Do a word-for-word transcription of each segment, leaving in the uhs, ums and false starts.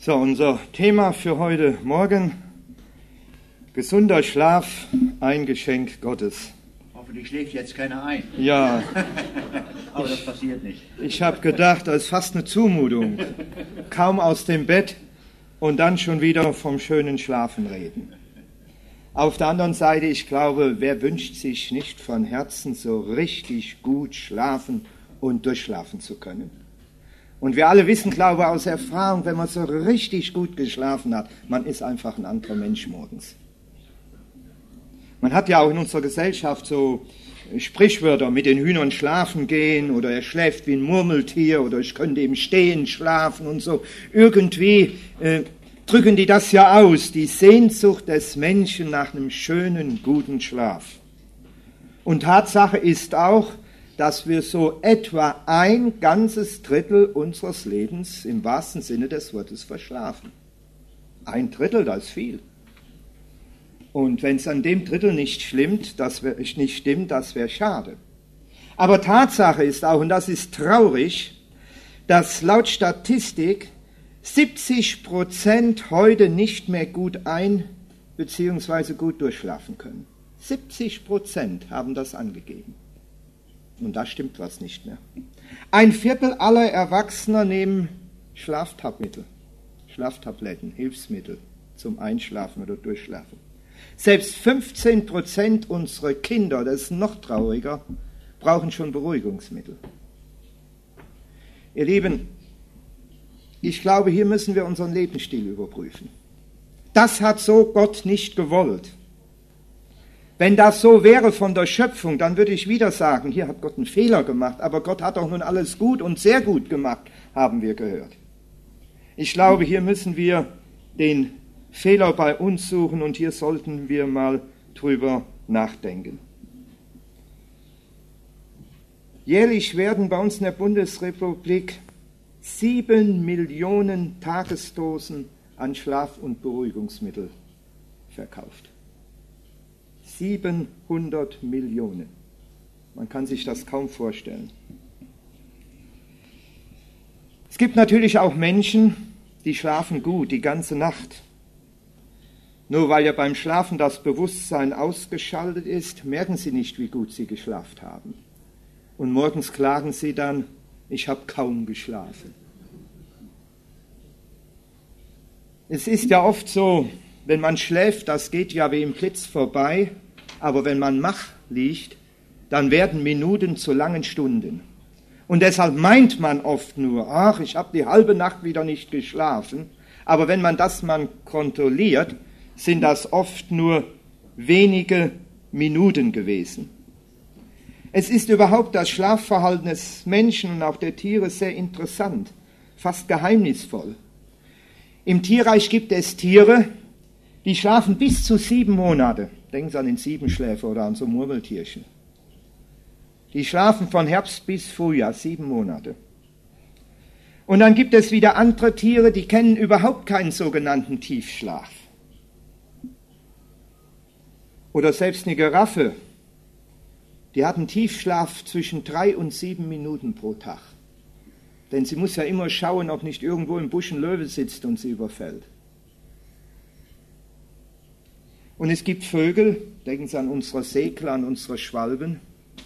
So, unser Thema für heute Morgen: gesunder Schlaf, ein Geschenk Gottes. Hoffentlich schläft jetzt keiner ein. Ja. Aber das passiert nicht. Ich habe gedacht, das ist fast eine Zumutung. Kaum aus dem Bett und dann schon wieder vom schönen Schlafen reden. Auf der anderen Seite, ich glaube, wer wünscht sich nicht von Herzen so richtig gut schlafen und durchschlafen zu können? Und wir alle wissen, glaube ich, aus Erfahrung, wenn man so richtig gut geschlafen hat, man ist einfach ein anderer Mensch morgens. Man hat ja auch in unserer Gesellschaft so Sprichwörter, mit den Hühnern schlafen gehen oder er schläft wie ein Murmeltier oder ich könnte im Stehen schlafen und so. Irgendwie äh, drücken die das ja aus, die Sehnsucht des Menschen nach einem schönen, guten Schlaf. Und Tatsache ist auch, dass wir so etwa ein ganzes Drittel unseres Lebens im wahrsten Sinne des Wortes verschlafen. Ein Drittel, das ist viel. Und wenn es an dem Drittel nicht stimmt, das wär, nicht stimmt, das wäre schade. Aber Tatsache ist auch, und das ist traurig, dass laut Statistik siebzig Prozent heute nicht mehr gut ein- bzw. gut durchschlafen können. siebzig Prozent haben das angegeben. Und da stimmt was nicht mehr. Ein Viertel aller Erwachsener nehmen Schlaftablettel, Schlaftabletten, Hilfsmittel zum Einschlafen oder Durchschlafen. Selbst fünfzehn Prozent unserer Kinder, das ist noch trauriger, brauchen schon Beruhigungsmittel. Ihr Lieben, ich glaube, hier müssen wir unseren Lebensstil überprüfen. Das hat so Gott nicht gewollt. Wenn das so wäre von der Schöpfung, dann würde ich wieder sagen, hier hat Gott einen Fehler gemacht, aber Gott hat doch nun alles gut und sehr gut gemacht, haben wir gehört. Ich glaube, hier müssen wir den Fehler bei uns suchen und hier sollten wir mal drüber nachdenken. Jährlich werden bei uns in der Bundesrepublik sieben Millionen Tagesdosen an Schlaf- und Beruhigungsmittel verkauft. siebenhundert Millionen. Man kann sich das kaum vorstellen. Es gibt natürlich auch Menschen, die schlafen gut die ganze Nacht. Nur weil ja beim Schlafen das Bewusstsein ausgeschaltet ist, merken sie nicht, wie gut sie geschlafen haben. Und morgens klagen sie dann, ich habe kaum geschlafen. Es ist ja oft so, wenn man schläft, das geht ja wie im Blitz vorbei, aber wenn man wach liegt, dann werden Minuten zu langen Stunden. Und deshalb meint man oft nur, ach, ich habe die halbe Nacht wieder nicht geschlafen, aber wenn man das mal kontrolliert, sind das oft nur wenige Minuten gewesen. Es ist überhaupt das Schlafverhalten des Menschen und auch der Tiere sehr interessant, fast geheimnisvoll. Im Tierreich gibt es Tiere, die schlafen bis zu sieben Monate. Denken Sie an den Siebenschläfer oder an so Murmeltierchen. Die schlafen von Herbst bis Frühjahr, sieben Monate. Und dann gibt es wieder andere Tiere, die kennen überhaupt keinen sogenannten Tiefschlaf. Oder selbst eine Giraffe, die hat einen Tiefschlaf zwischen drei und sieben Minuten pro Tag. Denn sie muss ja immer schauen, ob nicht irgendwo im Busch ein Löwe sitzt und sie überfällt. Und es gibt Vögel, denken Sie an unsere Segler, an unsere Schwalben,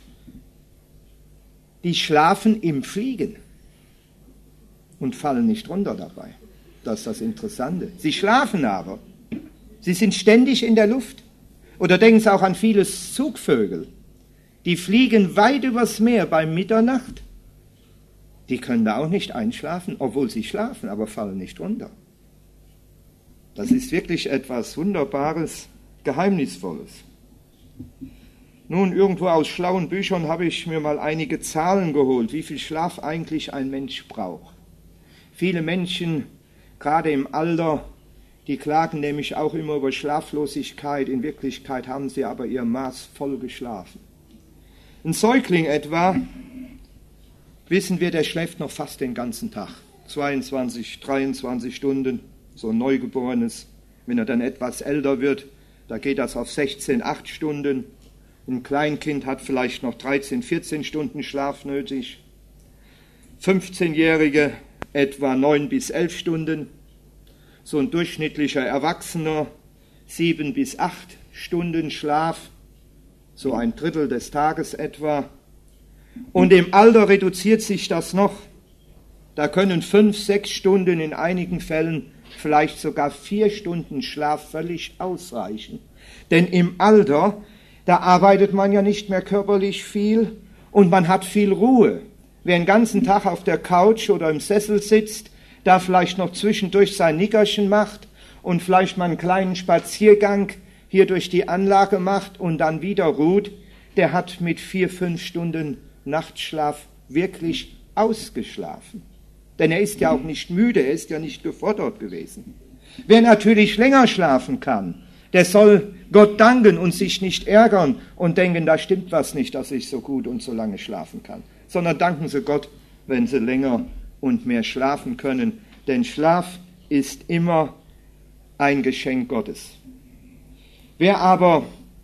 die schlafen im Fliegen und fallen nicht runter dabei. Das ist das Interessante. Sie schlafen aber. Sie sind ständig in der Luft. Oder denken Sie auch an viele Zugvögel. Die fliegen weit übers Meer bei Mitternacht. Die können da auch nicht einschlafen, obwohl sie schlafen, aber fallen nicht runter. Das ist wirklich etwas Wunderbares, Geheimnisvolles. Nun, irgendwo aus schlauen Büchern habe ich mir mal einige Zahlen geholt, wie viel Schlaf eigentlich ein Mensch braucht. Viele Menschen, gerade im Alter, die klagen nämlich auch immer über Schlaflosigkeit. In Wirklichkeit haben sie aber ihr Maß voll geschlafen. Ein Säugling etwa, wissen wir, der schläft noch fast den ganzen Tag. zweiundzwanzig, dreiundzwanzig Stunden, so ein Neugeborenes. Wenn er dann etwas älter wird, da geht das auf sechzehn, acht Stunden. Ein Kleinkind hat vielleicht noch dreizehn, vierzehn Stunden Schlaf nötig. fünfzehnjährige etwa neun bis elf Stunden. so ein durchschnittlicher Erwachsener sieben bis acht Stunden Schlaf, so ein Drittel des Tages etwa. Und im Alter reduziert sich das noch. Da können fünf, sechs Stunden, in einigen Fällen vielleicht sogar vier Stunden Schlaf völlig ausreichen. Denn im Alter, da arbeitet man ja nicht mehr körperlich viel und man hat viel Ruhe. Wer den ganzen Tag auf der Couch oder im Sessel sitzt, da vielleicht noch zwischendurch sein Nickerchen macht und vielleicht mal einen kleinen Spaziergang hier durch die Anlage macht und dann wieder ruht, der hat mit vier, fünf Stunden Nachtschlaf wirklich ausgeschlafen. Denn er ist ja auch nicht müde, er ist ja nicht gefordert gewesen. Wer natürlich länger schlafen kann, der soll Gott danken und sich nicht ärgern und denken, da stimmt was nicht, dass ich so gut und so lange schlafen kann. Sondern danken Sie Gott, wenn Sie länger und mehr schlafen können. Denn Schlaf ist immer ein Geschenk Gottes. Wer aber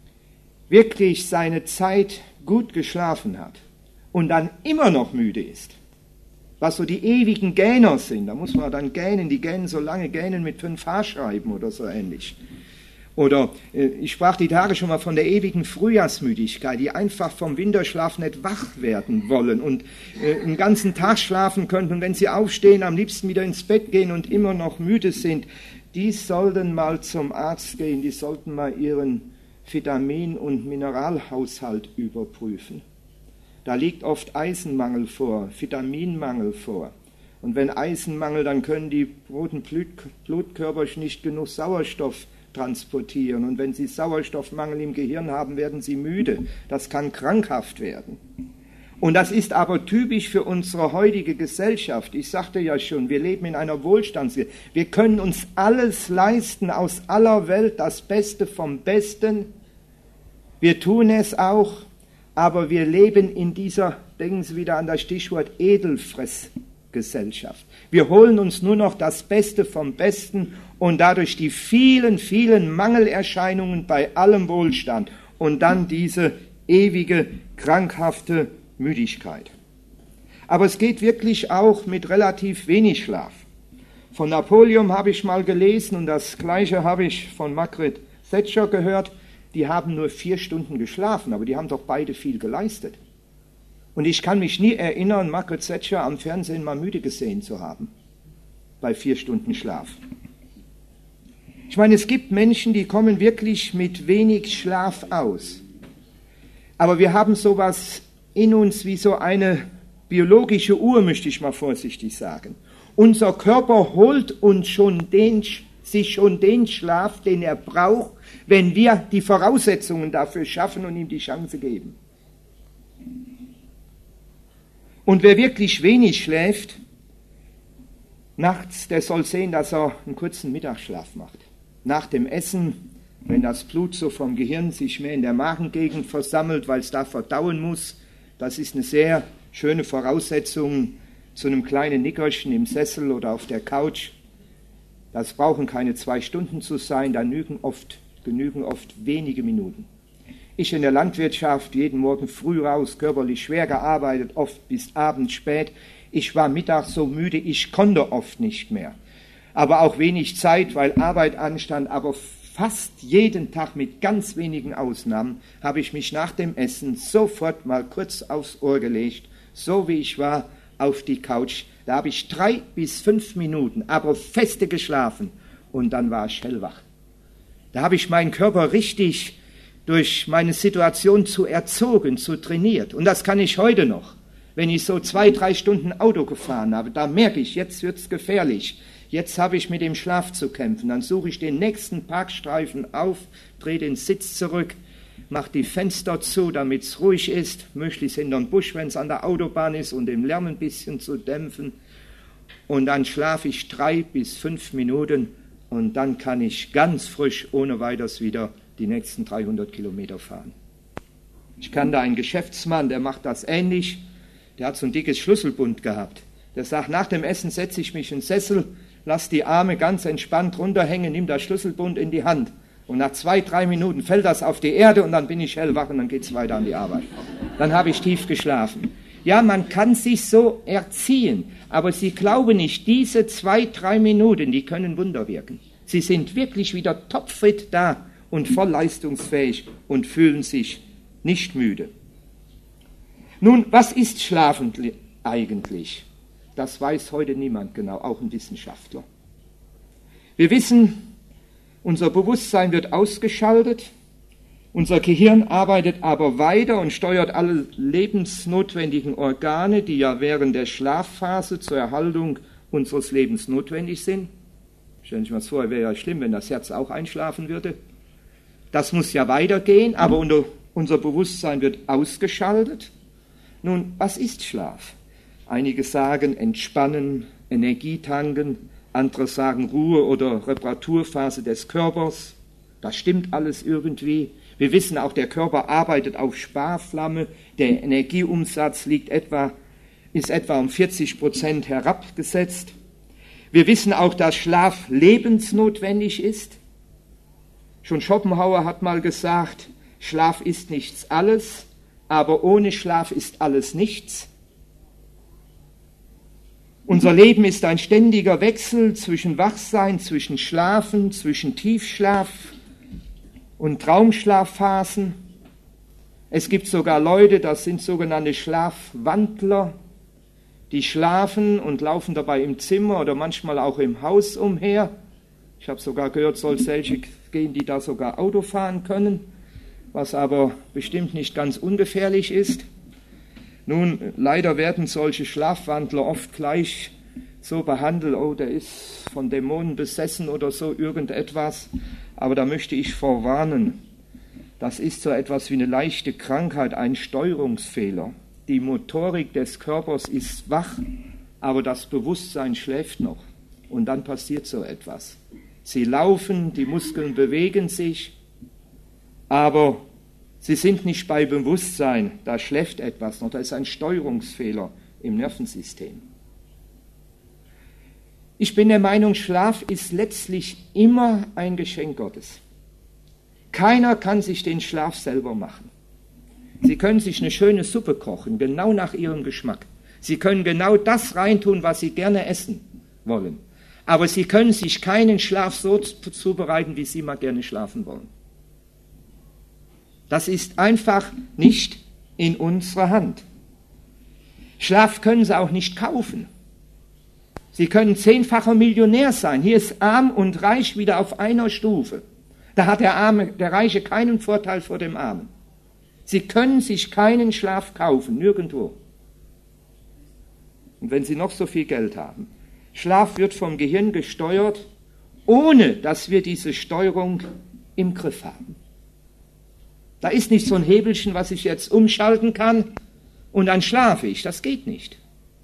wirklich seine Zeit gut geschlafen hat und dann immer noch müde ist, was so die ewigen Gähner sind, da muss man dann gähnen, die gähnen so lange, gähnen mit fünf Haarscheiben oder so ähnlich. Oder äh, ich sprach die Tage schon mal von der ewigen Frühjahrsmüdigkeit, die einfach vom Winterschlaf nicht wach werden wollen und äh, den ganzen Tag schlafen könnten und wenn sie aufstehen, am liebsten wieder ins Bett gehen und immer noch müde sind. Die sollten mal zum Arzt gehen, die sollten mal ihren Vitamin- und Mineralhaushalt überprüfen. Da liegt oft Eisenmangel vor, Vitaminmangel vor. Und wenn Eisenmangel, dann können die roten Blutkörper nicht genug Sauerstoff transportieren. Und wenn sie Sauerstoffmangel im Gehirn haben, werden sie müde. Das kann krankhaft werden. Und das ist aber typisch für unsere heutige Gesellschaft. Ich sagte ja schon, wir leben in einer Wohlstandsgesellschaft. Wir können uns alles leisten, aus aller Welt das Beste vom Besten. Wir tun es auch. Aber wir leben in dieser, denken Sie wieder an das Stichwort Edelfressgesellschaft. Wir holen uns nur noch das Beste vom Besten und dadurch die vielen, vielen Mangelerscheinungen bei allem Wohlstand und dann diese ewige, krankhafte Müdigkeit. Aber es geht wirklich auch mit relativ wenig Schlaf. Von Napoleon habe ich mal gelesen und das Gleiche habe ich von Margaret Thatcher gehört. Die haben nur vier Stunden geschlafen, aber die haben doch beide viel geleistet. Und ich kann mich nie erinnern, Margaret Thatcher am Fernsehen mal müde gesehen zu haben, bei vier Stunden Schlaf. Ich meine, es gibt Menschen, die kommen wirklich mit wenig Schlaf aus. Aber wir haben sowas in uns wie so eine biologische Uhr, möchte ich mal vorsichtig sagen. Unser Körper holt uns schon den, sich schon den Schlaf, den er braucht, wenn wir die Voraussetzungen dafür schaffen und ihm die Chance geben. Und wer wirklich wenig schläft, nachts, der soll sehen, dass er einen kurzen Mittagsschlaf macht. Nach dem Essen, wenn das Blut so vom Gehirn sich mehr in der Magengegend versammelt, weil es da verdauen muss, das ist eine sehr schöne Voraussetzung zu einem kleinen Nickerchen im Sessel oder auf der Couch. Das brauchen keine zwei Stunden zu sein, da genügen oft, genügen oft wenige Minuten. Ich in der Landwirtschaft, jeden Morgen früh raus, körperlich schwer gearbeitet, oft bis abends spät. Ich war mittags so müde, ich konnte oft nicht mehr. Aber auch wenig Zeit, weil Arbeit anstand, aber fast jeden Tag mit ganz wenigen Ausnahmen habe ich mich nach dem Essen sofort mal kurz aufs Ohr gelegt, so wie ich war, auf die Couch. Da habe ich drei bis fünf Minuten, aber feste geschlafen und dann war ich hellwach. Da habe ich meinen Körper richtig durch meine Situation zu erzogen, zu trainiert. Und das kann ich heute noch. Wenn ich so zwei, drei Stunden Auto gefahren habe, da merke ich, jetzt wird's gefährlich. Jetzt habe ich mit dem Schlaf zu kämpfen. Dann suche ich den nächsten Parkstreifen auf, drehe den Sitz zurück, mache die Fenster zu, damit es ruhig ist, möglichst hinter den Busch, wenn es an der Autobahn ist, um den Lärm ein bisschen zu dämpfen. Und dann schlafe ich drei bis fünf Minuten und dann kann ich ganz frisch ohne weiteres wieder die nächsten dreihundert Kilometer fahren. Ich kann da einen Geschäftsmann, der macht das ähnlich, der hat so ein dickes Schlüsselbund gehabt. Der sagt, nach dem Essen setze ich mich in den Sessel, lass die Arme ganz entspannt runterhängen, nimm das Schlüsselbund in die Hand. Und nach zwei, drei Minuten fällt das auf die Erde und dann bin ich hellwach und dann geht es weiter an die Arbeit. Dann habe ich tief geschlafen. Ja, man kann sich so erziehen, aber Sie glauben nicht, diese zwei, drei Minuten, die können Wunder wirken. Sie sind wirklich wieder topfit da und voll leistungsfähig und fühlen sich nicht müde. Nun, was ist Schlafen eigentlich? Das weiß heute niemand genau, auch ein Wissenschaftler. Wir wissen, unser Bewusstsein wird ausgeschaltet, unser Gehirn arbeitet aber weiter und steuert alle lebensnotwendigen Organe, die ja während der Schlafphase zur Erhaltung unseres Lebens notwendig sind. Stellen Sie sich mal vor, wäre ja schlimm, wenn das Herz auch einschlafen würde. Das muss ja weitergehen, aber unser, unser Bewusstsein wird ausgeschaltet. Nun, was ist Schlaf? Einige sagen entspannen, Energie tanken, andere sagen Ruhe- oder Reparaturphase des Körpers. Das stimmt alles irgendwie. Wir wissen auch, der Körper arbeitet auf Sparflamme. Der Energieumsatz liegt etwa, ist etwa um vierzig Prozent herabgesetzt. Wir wissen auch, dass Schlaf lebensnotwendig ist. Schon Schopenhauer hat mal gesagt, Schlaf ist nichts alles, aber ohne Schlaf ist alles nichts. Unser Leben ist ein ständiger Wechsel zwischen Wachsein, zwischen Schlafen, zwischen Tiefschlaf und Traumschlafphasen. Es gibt sogar Leute, das sind sogenannte Schlafwandler, die schlafen und laufen dabei im Zimmer oder manchmal auch im Haus umher. Ich habe sogar gehört, soll es welche gehen, die da sogar Auto fahren können, was aber bestimmt nicht ganz ungefährlich ist. Nun, leider werden solche Schlafwandler oft gleich so behandelt, oh, der ist von Dämonen besessen oder so irgendetwas. Aber da möchte ich vorwarnen, das ist so etwas wie eine leichte Krankheit, ein Steuerungsfehler. Die Motorik des Körpers ist wach, aber das Bewusstsein schläft noch. Und dann passiert so etwas. Sie laufen, die Muskeln bewegen sich, aber sie sind nicht bei Bewusstsein, da schläft etwas noch, da ist ein Steuerungsfehler im Nervensystem. Ich bin der Meinung, Schlaf ist letztlich immer ein Geschenk Gottes. Keiner kann sich den Schlaf selber machen. Sie können sich eine schöne Suppe kochen, genau nach Ihrem Geschmack. Sie können genau das reintun, was Sie gerne essen wollen. Aber Sie können sich keinen Schlaf so zubereiten, wie Sie mal gerne schlafen wollen. Das ist einfach nicht in unserer Hand. Schlaf können Sie auch nicht kaufen. Sie können zehnfacher Millionär sein. Hier ist arm und reich wieder auf einer Stufe. Da hat der Arme, der Reiche keinen Vorteil vor dem Armen. Sie können sich keinen Schlaf kaufen, nirgendwo. Und wenn Sie noch so viel Geld haben. Schlaf wird vom Gehirn gesteuert, ohne dass wir diese Steuerung im Griff haben. Da ist nicht so ein Hebelchen, was ich jetzt umschalten kann und dann schlafe ich. Das geht nicht.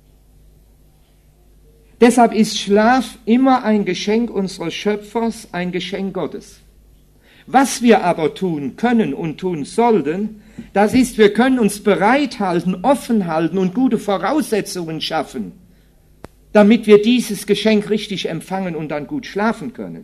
Deshalb ist Schlaf immer ein Geschenk unseres Schöpfers, ein Geschenk Gottes. Was wir aber tun können und tun sollten, das ist, wir können uns bereithalten, offen halten und gute Voraussetzungen schaffen, damit wir dieses Geschenk richtig empfangen und dann gut schlafen können.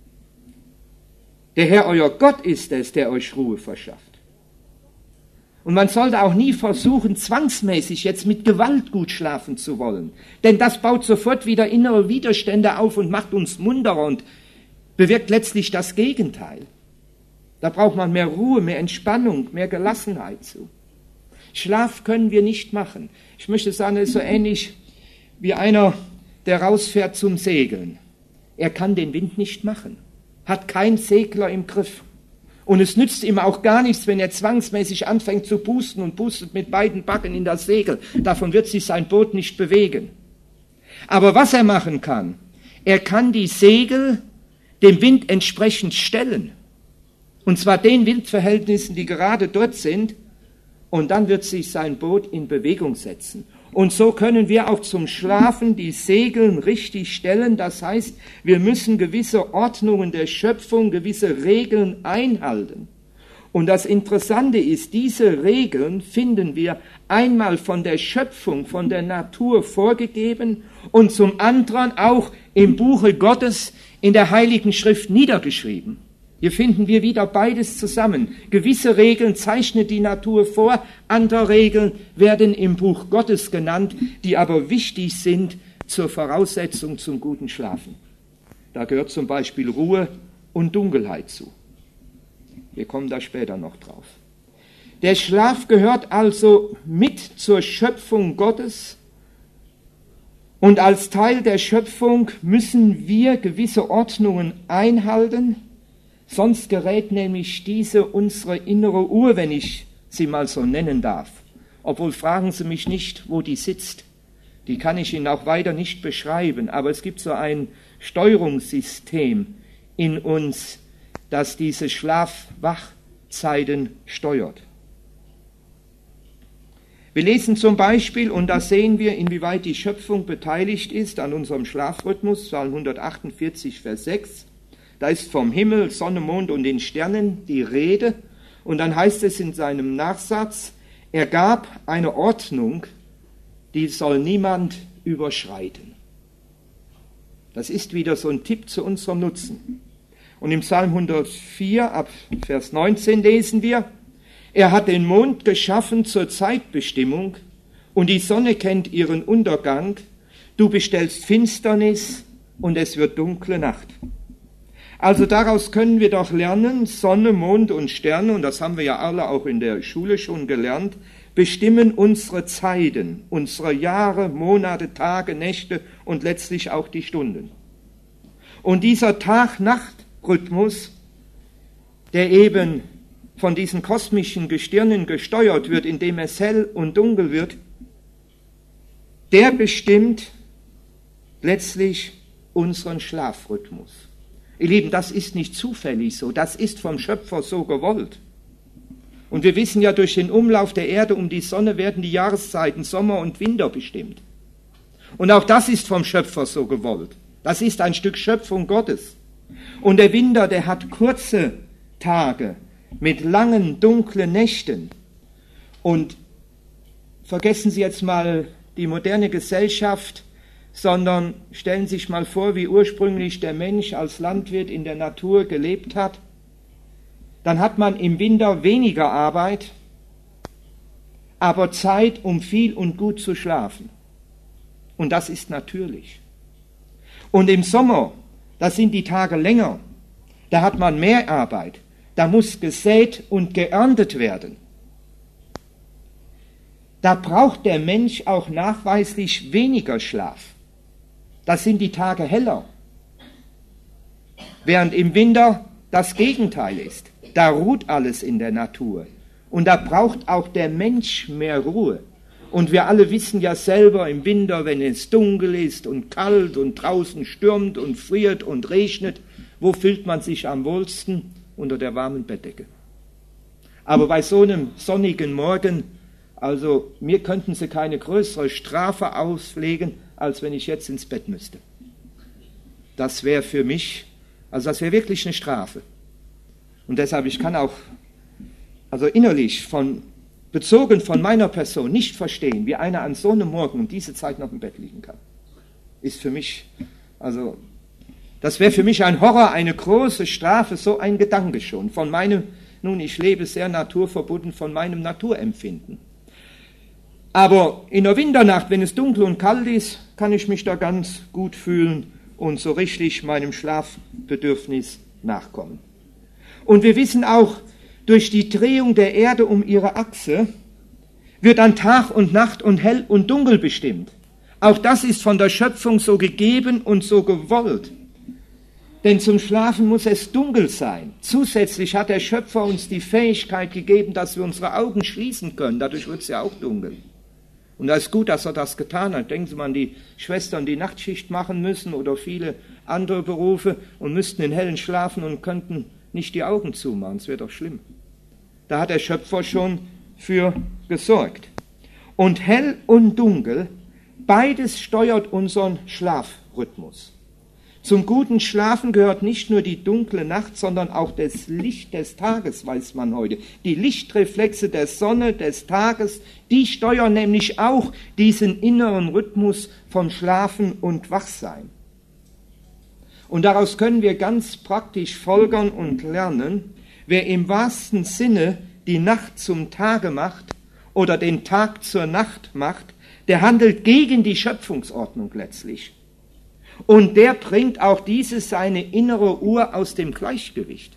Der Herr, euer Gott, ist es, der euch Ruhe verschafft. Und man sollte auch nie versuchen, zwangsmäßig jetzt mit Gewalt gut schlafen zu wollen. Denn das baut sofort wieder innere Widerstände auf und macht uns munterer und bewirkt letztlich das Gegenteil. Da braucht man mehr Ruhe, mehr Entspannung, mehr Gelassenheit zu. Schlaf können wir nicht machen. Ich möchte sagen, es ist so ähnlich wie einer, der rausfährt zum Segeln. Er kann den Wind nicht machen, hat keinen Segler im Griff. Und es nützt ihm auch gar nichts, wenn er zwangsmäßig anfängt zu pusten und pustet mit beiden Backen in das Segel. Davon wird sich sein Boot nicht bewegen. Aber was er machen kann, er kann die Segel dem Wind entsprechend stellen. Und zwar den Windverhältnissen, die gerade dort sind. Und dann wird sich sein Boot in Bewegung setzen. Und so können wir auch zum Schlafen die Segel richtig stellen. Das heißt, wir müssen gewisse Ordnungen der Schöpfung, gewisse Regeln einhalten. Und das Interessante ist, diese Regeln finden wir einmal von der Schöpfung, von der Natur vorgegeben und zum anderen auch im Buche Gottes in der Heiligen Schrift niedergeschrieben. Hier finden wir wieder beides zusammen. Gewisse Regeln zeichnet die Natur vor, andere Regeln werden im Buch Gottes genannt, die aber wichtig sind zur Voraussetzung zum guten Schlafen. Da gehört zum Beispiel Ruhe und Dunkelheit zu. Wir kommen da später noch drauf. Der Schlaf gehört also mit zur Schöpfung Gottes und als Teil der Schöpfung müssen wir gewisse Ordnungen einhalten, sonst gerät nämlich diese unsere innere Uhr, wenn ich sie mal so nennen darf. Obwohl fragen Sie mich nicht, wo die sitzt. Die kann ich Ihnen auch weiter nicht beschreiben, aber es gibt so ein Steuerungssystem in uns, das diese Schlaf-Wach-Zeiten steuert. Wir lesen zum Beispiel, und da sehen wir, inwieweit die Schöpfung beteiligt ist an unserem Schlafrhythmus, Psalm hundertachtundvierzig, Vers sechs. Da ist vom Himmel, Sonne, Mond und den Sternen die Rede. Und dann heißt es in seinem Nachsatz, er gab eine Ordnung, die soll niemand überschreiten. Das ist wieder so ein Tipp zu unserem Nutzen. Und im Psalm hundertvier, ab Vers neunzehn lesen wir, er hat den Mond geschaffen zur Zeitbestimmung und die Sonne kennt ihren Untergang. Du bestellst Finsternis und es wird dunkle Nacht. Also daraus können wir doch lernen, Sonne, Mond und Sterne, und das haben wir ja alle auch in der Schule schon gelernt, bestimmen unsere Zeiten, unsere Jahre, Monate, Tage, Nächte und letztlich auch die Stunden. Und dieser Tag-Nacht-Rhythmus, der eben von diesen kosmischen Gestirnen gesteuert wird, indem es hell und dunkel wird, der bestimmt letztlich unseren Schlafrhythmus. Ihr Lieben, das ist nicht zufällig so, das ist vom Schöpfer so gewollt. Und wir wissen ja, durch den Umlauf der Erde um die Sonne werden die Jahreszeiten Sommer und Winter bestimmt. Und auch das ist vom Schöpfer so gewollt. Das ist ein Stück Schöpfung Gottes. Und der Winter, der hat kurze Tage mit langen, dunklen Nächten. Und vergessen Sie jetzt mal die moderne Gesellschaft, sondern stellen Sie sich mal vor, wie ursprünglich der Mensch als Landwirt in der Natur gelebt hat. Dann hat man im Winter weniger Arbeit, aber Zeit, um viel und gut zu schlafen. Und das ist natürlich. Und im Sommer, da sind die Tage länger, da hat man mehr Arbeit. Da muss gesät und geerntet werden. Da braucht der Mensch auch nachweislich weniger Schlaf. Da sind die Tage heller. Während im Winter das Gegenteil ist. Da ruht alles in der Natur. Und da braucht auch der Mensch mehr Ruhe. Und wir alle wissen ja selber im Winter, wenn es dunkel ist und kalt und draußen stürmt und friert und regnet, wo fühlt man sich am wohlsten? Unter der warmen Bettdecke. Aber bei so einem sonnigen Morgen, also mir könnten Sie keine größere Strafe auslegen, als wenn ich jetzt ins Bett müsste. Das wäre für mich, also das wäre wirklich eine Strafe. Und deshalb, ich kann auch, also innerlich, von, bezogen von meiner Person, nicht verstehen, wie einer an so einem Morgen um diese Zeit noch im Bett liegen kann. Ist für mich, also das wäre für mich ein Horror, eine große Strafe, so ein Gedanke schon. Von meinem, nun, ich lebe sehr naturverbunden, von meinem Naturempfinden. Aber in der Winternacht, wenn es dunkel und kalt ist, kann ich mich da ganz gut fühlen und so richtig meinem Schlafbedürfnis nachkommen. Und wir wissen auch, durch die Drehung der Erde um ihre Achse wird dann Tag und Nacht und hell und dunkel bestimmt. Auch das ist von der Schöpfung so gegeben und so gewollt. Denn zum Schlafen muss es dunkel sein. Zusätzlich hat der Schöpfer uns die Fähigkeit gegeben, dass wir unsere Augen schließen können. Dadurch wird es ja auch dunkel. Und da ist gut, dass er das getan hat. Denken Sie mal an die Schwestern, die Nachtschicht machen müssen oder viele andere Berufe und müssten in hellen schlafen und könnten nicht die Augen zumachen. Das wäre doch schlimm. Da hat der Schöpfer schon für gesorgt. Und hell und dunkel, beides steuert unseren Schlafrhythmus. Zum guten Schlafen gehört nicht nur die dunkle Nacht, sondern auch das Licht des Tages, weiß man heute. Die Lichtreflexe der Sonne, des Tages, die steuern nämlich auch diesen inneren Rhythmus vom Schlafen und Wachsein. Und daraus können wir ganz praktisch folgern und lernen, wer im wahrsten Sinne die Nacht zum Tage macht oder den Tag zur Nacht macht, der handelt gegen die Schöpfungsordnung letztlich. Und der bringt auch diese seine innere Uhr aus dem Gleichgewicht.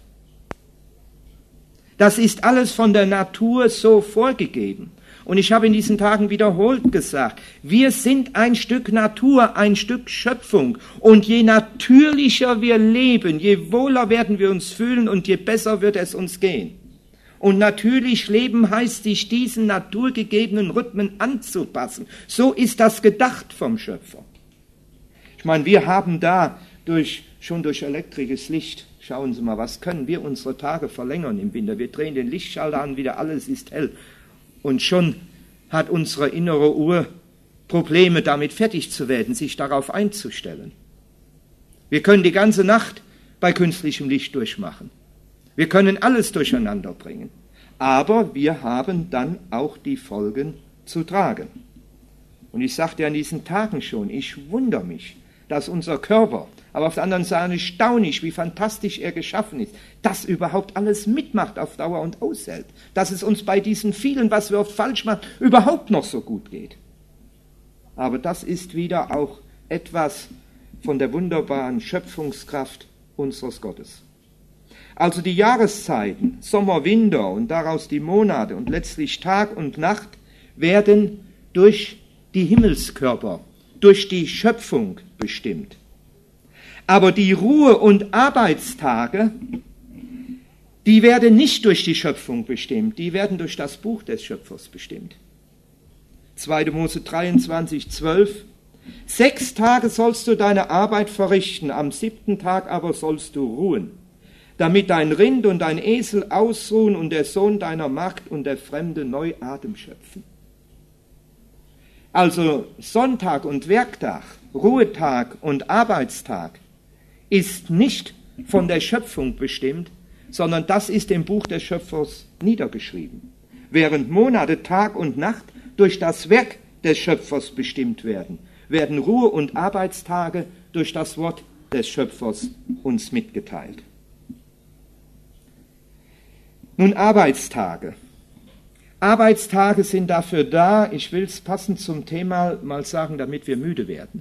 Das ist alles von der Natur so vorgegeben. Und ich habe in diesen Tagen wiederholt gesagt, wir sind ein Stück Natur, ein Stück Schöpfung. Und je natürlicher wir leben, je wohler werden wir uns fühlen und je besser wird es uns gehen. Und natürlich leben heißt, sich diesen naturgegebenen Rhythmen anzupassen. So ist das gedacht vom Schöpfer. Ich meine, wir haben da durch, schon durch elektrisches Licht, schauen Sie mal, was können wir unsere Tage verlängern im Winter? Wir drehen den Lichtschalter an, wieder alles ist hell. Und schon hat unsere innere Uhr Probleme damit fertig zu werden, sich darauf einzustellen. Wir können die ganze Nacht bei künstlichem Licht durchmachen. Wir können alles durcheinander bringen. Aber wir haben dann auch die Folgen zu tragen. Und ich sagte ja in diesen Tagen schon, ich wundere mich, dass unser Körper, aber auf der anderen Seite staune ich, wie fantastisch er geschaffen ist, das überhaupt alles mitmacht auf Dauer und aushält, dass es uns bei diesen vielen, was wir oft falsch machen, überhaupt noch so gut geht. Aber das ist wieder auch etwas von der wunderbaren Schöpfungskraft unseres Gottes. Also die Jahreszeiten, Sommer, Winter und daraus die Monate und letztlich Tag und Nacht werden durch die Himmelskörper, durch die Schöpfung bestimmt. Aber die Ruhe- und Arbeitstage, die werden nicht durch die Schöpfung bestimmt, die werden durch das Buch des Schöpfers bestimmt. zweiter Mose dreiundzwanzig, zwölf. Sechs Tage sollst du deine Arbeit verrichten, am siebten Tag aber sollst du ruhen, damit dein Rind und dein Esel ausruhen und der Sohn deiner Magd und der Fremde neu Atem schöpfen. Also Sonntag und Werktag, Ruhetag und Arbeitstag ist nicht von der Schöpfung bestimmt, sondern das ist im Buch des Schöpfers niedergeschrieben. Während Monate, Tag und Nacht durch das Werk des Schöpfers bestimmt werden, werden Ruhe- und Arbeitstage durch das Wort des Schöpfers uns mitgeteilt. Nun Arbeitstage. Arbeitstage sind dafür da, ich will es passend zum Thema mal sagen, damit wir müde werden.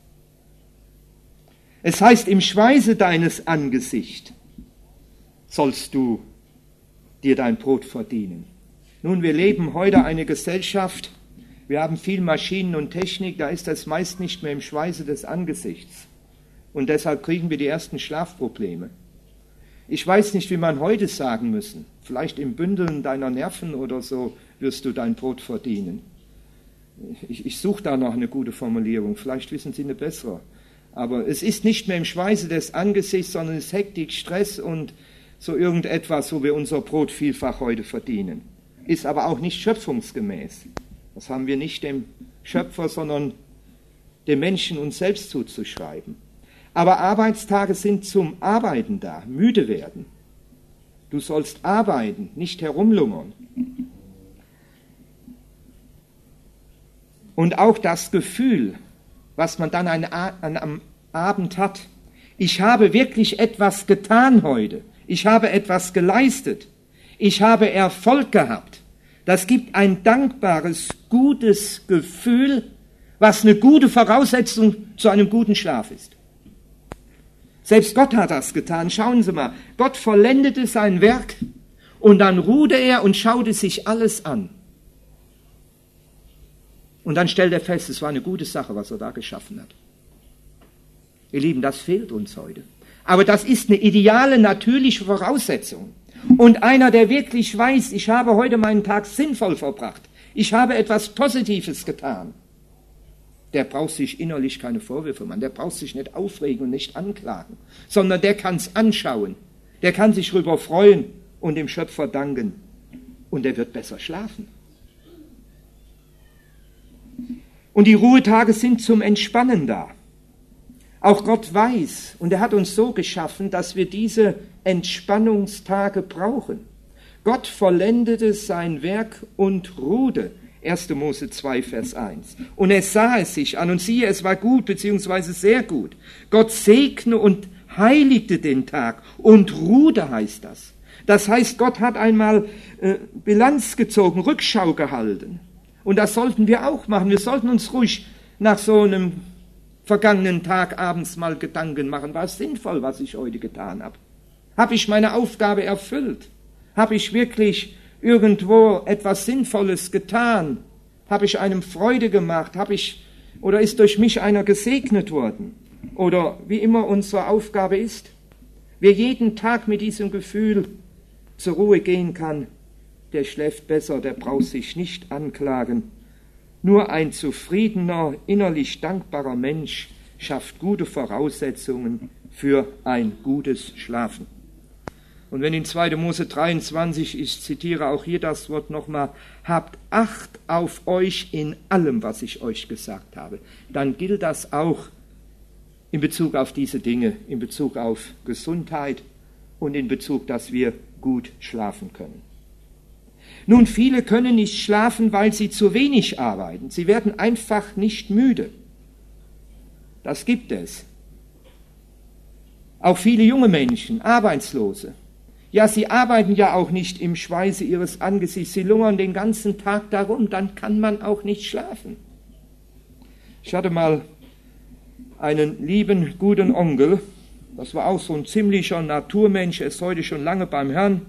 Es heißt, im Schweiße deines Angesichts sollst du dir dein Brot verdienen. Nun, wir leben heute eine Gesellschaft, wir haben viel Maschinen und Technik, da ist das meist nicht mehr im Schweiße des Angesichts. Und deshalb kriegen wir die ersten Schlafprobleme. Ich weiß nicht, wie man heute sagen müssen. Vielleicht im Bündeln deiner Nerven oder so wirst du dein Brot verdienen. Ich, ich suche da noch eine gute Formulierung, vielleicht wissen Sie eine bessere. Aber es ist nicht mehr im Schweiße des Angesichts, sondern es ist Hektik, Stress und so irgendetwas, wo wir unser Brot vielfach heute verdienen. Ist aber auch nicht schöpfungsgemäß. Das haben wir nicht dem Schöpfer, sondern dem Menschen uns selbst zuzuschreiben. Aber Arbeitstage sind zum Arbeiten da, müde werden. Du sollst arbeiten, nicht herumlungern. Und auch das Gefühl, was man dann an, an, am Abend hat, ich habe wirklich etwas getan heute, ich habe etwas geleistet, ich habe Erfolg gehabt. Das gibt ein dankbares, gutes Gefühl, was eine gute Voraussetzung zu einem guten Schlaf ist. Selbst Gott hat das getan. Schauen Sie mal, Gott vollendete sein Werk und dann ruhte er und schaute sich alles an. Und dann stellt er fest, es war eine gute Sache, was er da geschaffen hat. Ihr Lieben, das fehlt uns heute. Aber das ist eine ideale, natürliche Voraussetzung. Und einer, der wirklich weiß, ich habe heute meinen Tag sinnvoll verbracht, ich habe etwas Positives getan, der braucht sich innerlich keine Vorwürfe machen, der braucht sich nicht aufregen und nicht anklagen, sondern der kann es anschauen, der kann sich darüber freuen und dem Schöpfer danken und der wird besser schlafen. Und die Ruhetage sind zum Entspannen da. Auch Gott weiß, und er hat uns so geschaffen, dass wir diese Entspannungstage brauchen. Gott vollendete sein Werk und ruhte. erster Mose zwei, Vers eins. Und er sah es sich an und siehe, es war gut, beziehungsweise sehr gut. Gott segne und heiligte den Tag und ruhte, heißt das. Das heißt, Gott hat einmal äh, Bilanz gezogen, Rückschau gehalten. Und das sollten wir auch machen. Wir sollten uns ruhig nach so einem vergangenen Tag abends mal Gedanken machen. War es sinnvoll, was ich heute getan habe? Habe ich meine Aufgabe erfüllt? Habe ich wirklich irgendwo etwas Sinnvolles getan? Habe ich einem Freude gemacht? Habe ich, oder ist durch mich einer gesegnet worden? Oder wie immer unsere Aufgabe ist, wer jeden Tag mit diesem Gefühl zur Ruhe gehen kann, der schläft besser, der braucht sich nicht anklagen. Nur ein zufriedener, innerlich dankbarer Mensch schafft gute Voraussetzungen für ein gutes Schlafen. Und wenn in zweiter Mose dreiundzwanzig, ich zitiere auch hier das Wort nochmal, habt Acht auf euch in allem, was ich euch gesagt habe, dann gilt das auch in Bezug auf diese Dinge, in Bezug auf Gesundheit und in Bezug, dass wir gut schlafen können. Nun, viele können nicht schlafen, weil sie zu wenig arbeiten. Sie werden einfach nicht müde. Das gibt es. Auch viele junge Menschen, Arbeitslose. Ja, sie arbeiten ja auch nicht im Schweiße ihres Angesichts. Sie lungern den ganzen Tag darum, dann kann man auch nicht schlafen. Ich hatte mal einen lieben, guten Onkel, das war auch so ein ziemlicher Naturmensch, er ist heute schon lange beim Herrn.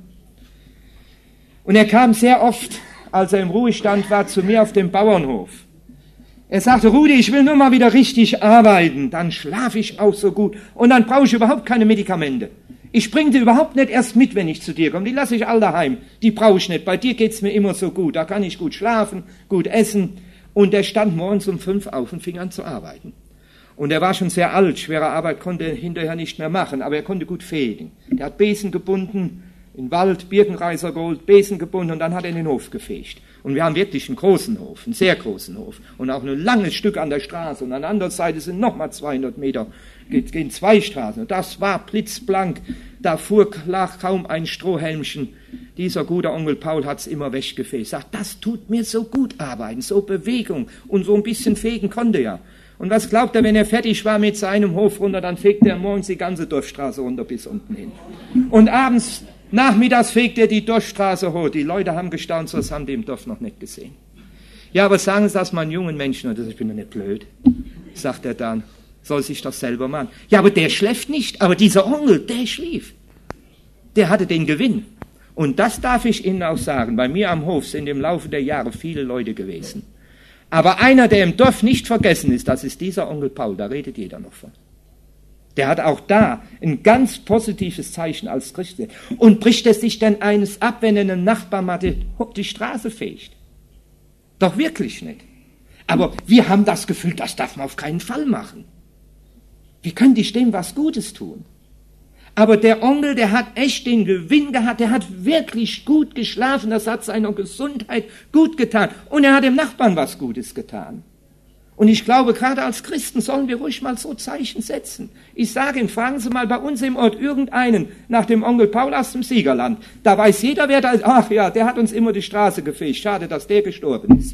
Und er kam sehr oft, als er im Ruhestand war, zu mir auf dem Bauernhof. Er sagte, Rudi, ich will nur mal wieder richtig arbeiten, dann schlafe ich auch so gut und dann brauche ich überhaupt keine Medikamente. Ich bringe die überhaupt nicht erst mit, wenn ich zu dir komme, die lasse ich all daheim, die brauche ich nicht, bei dir geht's mir immer so gut, da kann ich gut schlafen, gut essen. Und er stand morgens um fünf auf und fing an zu arbeiten. Und er war schon sehr alt, schwere Arbeit konnte er hinterher nicht mehr machen, aber er konnte gut fegen. Er hat Besen gebunden, in Wald, Birkenreiser geholt, Besen gebunden und dann hat er in den Hof gefegt. Und wir haben wirklich einen großen Hof, einen sehr großen Hof und auch ein langes Stück an der Straße und an der anderen Seite sind nochmal zweihundert Meter, gehen zwei Straßen. Und das war blitzblank, da fuhr lag kaum ein Strohhelmchen. Dieser gute Onkel Paul hat's immer weggefegt, sagt, das tut mir so gut arbeiten, so Bewegung und so ein bisschen fegen konnte er. Und was glaubt er, wenn er fertig war mit seinem Hof runter, dann fegt er morgens die ganze Dorfstraße runter bis unten hin. Und abends, nachmittags fegt er die Dorfstraße hoch. Die Leute haben gestaunt, so das haben die im Dorf noch nicht gesehen. Ja, aber sagen Sie das mal einen jungen Menschen, oder ich bin doch nicht blöd, sagt er dann, soll sich das selber machen. Ja, aber der schläft nicht, aber dieser Onkel, der schlief. Der hatte den Gewinn. Und das darf ich Ihnen auch sagen, bei mir am Hof sind im Laufe der Jahre viele Leute gewesen. Aber einer, der im Dorf nicht vergessen ist, das ist dieser Onkel Paul, da redet jeder noch von. Der hat auch da ein ganz positives Zeichen als Christ. Und bricht es sich denn eines ab, wenn er einem Nachbarn mal die, die Straße fegt? Doch wirklich nicht. Aber wir haben das Gefühl, das darf man auf keinen Fall machen. Wie können die dem was Gutes tun? Aber der Onkel, der hat echt den Gewinn gehabt, der hat wirklich gut geschlafen, das hat seiner Gesundheit gut getan und er hat dem Nachbarn was Gutes getan. Und ich glaube, gerade als Christen sollen wir ruhig mal so Zeichen setzen. Ich sage Ihnen, fragen Sie mal bei uns im Ort irgendeinen nach dem Onkel Paul aus dem Siegerland. Da weiß jeder, wer da ist. Ach ja, der hat uns immer die Straße gefegt. Schade, dass der gestorben ist.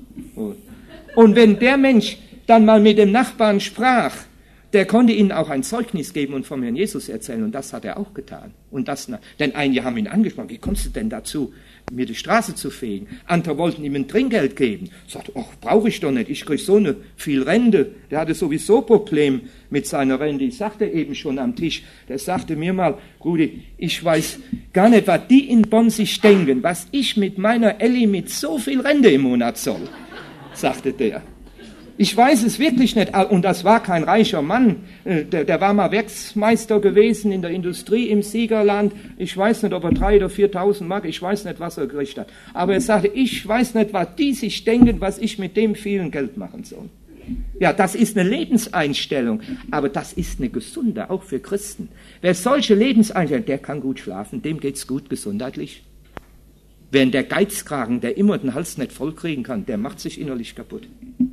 Und wenn der Mensch dann mal mit dem Nachbarn sprach, der konnte ihnen auch ein Zeugnis geben und vom Herrn Jesus erzählen. Und das hat er auch getan. Und das, denn einige haben ihn angesprochen, wie kommst du denn dazu, mir die Straße zu fegen? Andere wollten ihm ein Trinkgeld geben. Er sagte, ach, brauche ich doch nicht, ich kriege so eine viel Rente. Der hatte sowieso Problem mit seiner Rente. Ich sagte eben schon am Tisch, der sagte mir mal, Rudi, ich weiß gar nicht, was die in Bonn sich denken, was ich mit meiner Elli mit so viel Rente im Monat soll, sagte der. Ich weiß es wirklich nicht. Und das war kein reicher Mann. Der, der war mal Werksmeister gewesen in der Industrie im Siegerland. Ich weiß nicht, ob er drei oder viertausend Mark, ich weiß nicht, was er gekriegt hat. Aber er sagte, ich weiß nicht, was die sich denken, was ich mit dem vielen Geld machen soll. Ja, das ist eine Lebenseinstellung. Aber das ist eine gesunde, auch für Christen. Wer solche Lebenseinstellung, der kann gut schlafen, dem geht's gut gesundheitlich. Während der Geizkragen, der immer den Hals nicht vollkriegen kann, der macht sich innerlich kaputt.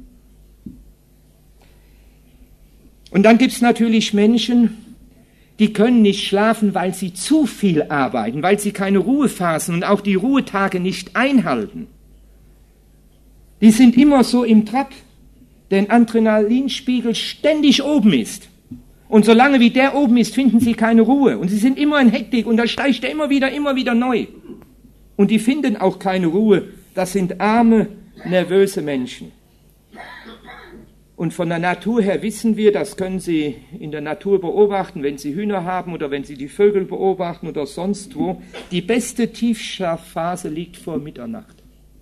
Und dann gibt es natürlich Menschen, die können nicht schlafen, weil sie zu viel arbeiten, weil sie keine Ruhephasen und auch die Ruhetage nicht einhalten. Die sind immer so im Trab, denn Adrenalinspiegel ständig oben ist. Und solange wie der oben ist, finden sie keine Ruhe. Und sie sind immer in Hektik und da steigt er immer wieder, immer wieder neu. Und die finden auch keine Ruhe. Das sind arme, nervöse Menschen. Und von der Natur her wissen wir, das können Sie in der Natur beobachten, wenn Sie Hühner haben oder wenn Sie die Vögel beobachten oder sonst wo, die beste Tiefschlafphase liegt vor Mitternacht.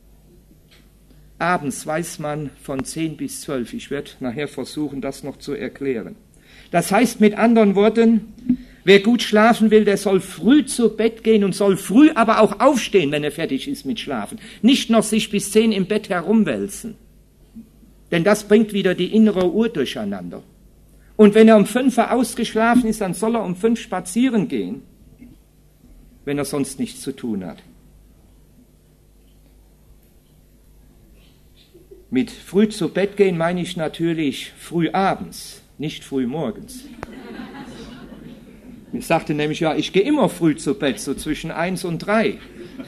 Abends weiß man von zehn bis zwölf. Ich werde nachher versuchen, das noch zu erklären. Das heißt mit anderen Worten, wer gut schlafen will, der soll früh zu Bett gehen und soll früh aber auch aufstehen, wenn er fertig ist mit Schlafen. Nicht noch sich bis zehn im Bett herumwälzen. Denn das bringt wieder die innere Uhr durcheinander. Und wenn er um fünf Uhr ausgeschlafen ist, dann soll er um fünf spazieren gehen, wenn er sonst nichts zu tun hat. Mit früh zu Bett gehen meine ich natürlich früh abends, nicht früh morgens. Ich sagte nämlich, ja, ich gehe immer früh zu Bett, so zwischen eins und drei.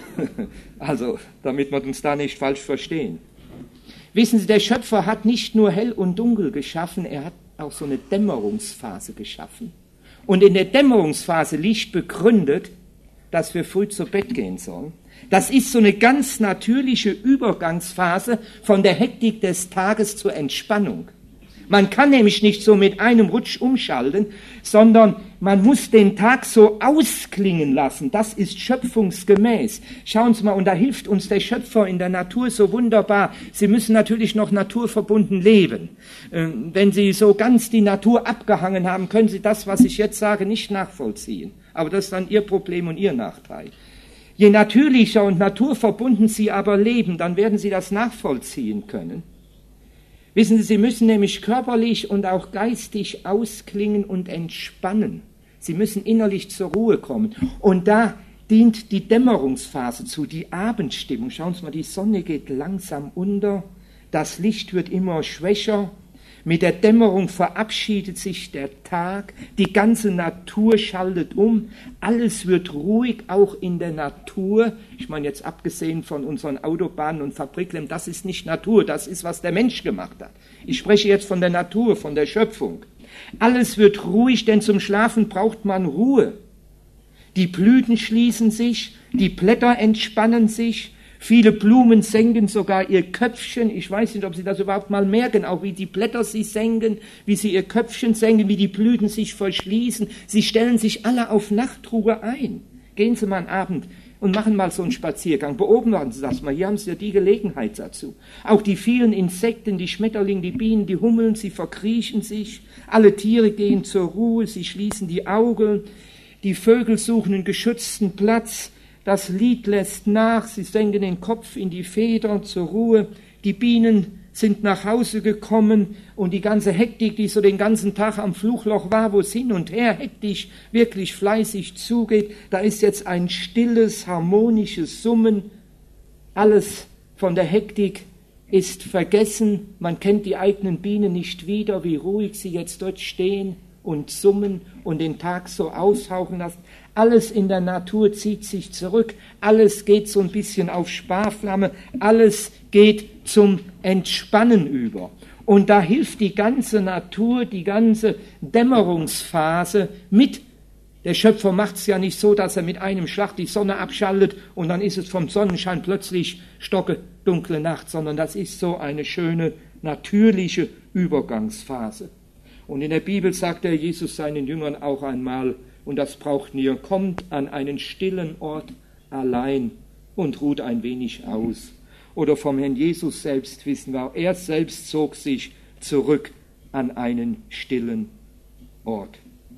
Also, damit wir uns da nicht falsch verstehen. Wissen Sie, der Schöpfer hat nicht nur hell und dunkel geschaffen, er hat auch so eine Dämmerungsphase geschaffen. Und in der Dämmerungsphase liegt begründet, dass wir früh zu Bett gehen sollen. Das ist so eine ganz natürliche Übergangsphase von der Hektik des Tages zur Entspannung. Man kann nämlich nicht so mit einem Rutsch umschalten, sondern man muss den Tag so ausklingen lassen. Das ist schöpfungsgemäß. Schauen Sie mal, und da hilft uns der Schöpfer in der Natur so wunderbar. Sie müssen natürlich noch naturverbunden leben. Wenn Sie so ganz die Natur abgehangen haben, können Sie das, was ich jetzt sage, nicht nachvollziehen. Aber das ist dann Ihr Problem und Ihr Nachteil. Je natürlicher und naturverbunden Sie aber leben, dann werden Sie das nachvollziehen können. Wissen Sie, Sie müssen nämlich körperlich und auch geistig ausklingen und entspannen. Sie müssen innerlich zur Ruhe kommen. Und da dient die Dämmerungsphase zu, die Abendstimmung. Schauen Sie mal, die Sonne geht langsam unter, das Licht wird immer schwächer. Mit der Dämmerung verabschiedet sich der Tag, die ganze Natur schaltet um, alles wird ruhig, auch in der Natur. Ich meine jetzt abgesehen von unseren Autobahnen und Fabriken, das ist nicht Natur, das ist, was der Mensch gemacht hat. Ich spreche jetzt von der Natur, von der Schöpfung. Alles wird ruhig, denn zum Schlafen braucht man Ruhe. Die Blüten schließen sich, die Blätter entspannen sich, viele Blumen senken sogar ihr Köpfchen. Ich weiß nicht, ob Sie das überhaupt mal merken, auch wie die Blätter sie senken, wie sie ihr Köpfchen senken, wie die Blüten sich verschließen. Sie stellen sich alle auf Nachtruhe ein. Gehen Sie mal einen Abend und machen mal so einen Spaziergang. Beobachten Sie das mal. Hier haben Sie ja die Gelegenheit dazu. Auch die vielen Insekten, die Schmetterlinge, die Bienen, die Hummeln, sie verkriechen sich. Alle Tiere gehen zur Ruhe, sie schließen die Augen. Die Vögel suchen einen geschützten Platz. Das Lied lässt nach, sie senken den Kopf in die Feder zur Ruhe. Die Bienen sind nach Hause gekommen und die ganze Hektik, die so den ganzen Tag am Fluchloch war, wo es hin und her hektisch, wirklich fleißig zugeht, da ist jetzt ein stilles, harmonisches Summen. Alles von der Hektik ist vergessen. Man kennt die eigenen Bienen nicht wieder, wie ruhig sie jetzt dort stehen und summen und den Tag so aushauchen lassen. Alles in der Natur zieht sich zurück, alles geht so ein bisschen auf Sparflamme, alles geht zum Entspannen über. Und da hilft die ganze Natur, die ganze Dämmerungsphase mit. Der Schöpfer macht es ja nicht so, dass er mit einem Schlag die Sonne abschaltet und dann ist es vom Sonnenschein plötzlich stockedunkle Nacht, sondern das ist so eine schöne, natürliche Übergangsphase. Und in der Bibel sagt der Jesus seinen Jüngern auch einmal, und das braucht ihr, kommt an einen stillen Ort allein und ruht ein wenig aus. Oder vom Herrn Jesus selbst wissen wir, er selbst zog sich zurück an einen stillen Ort.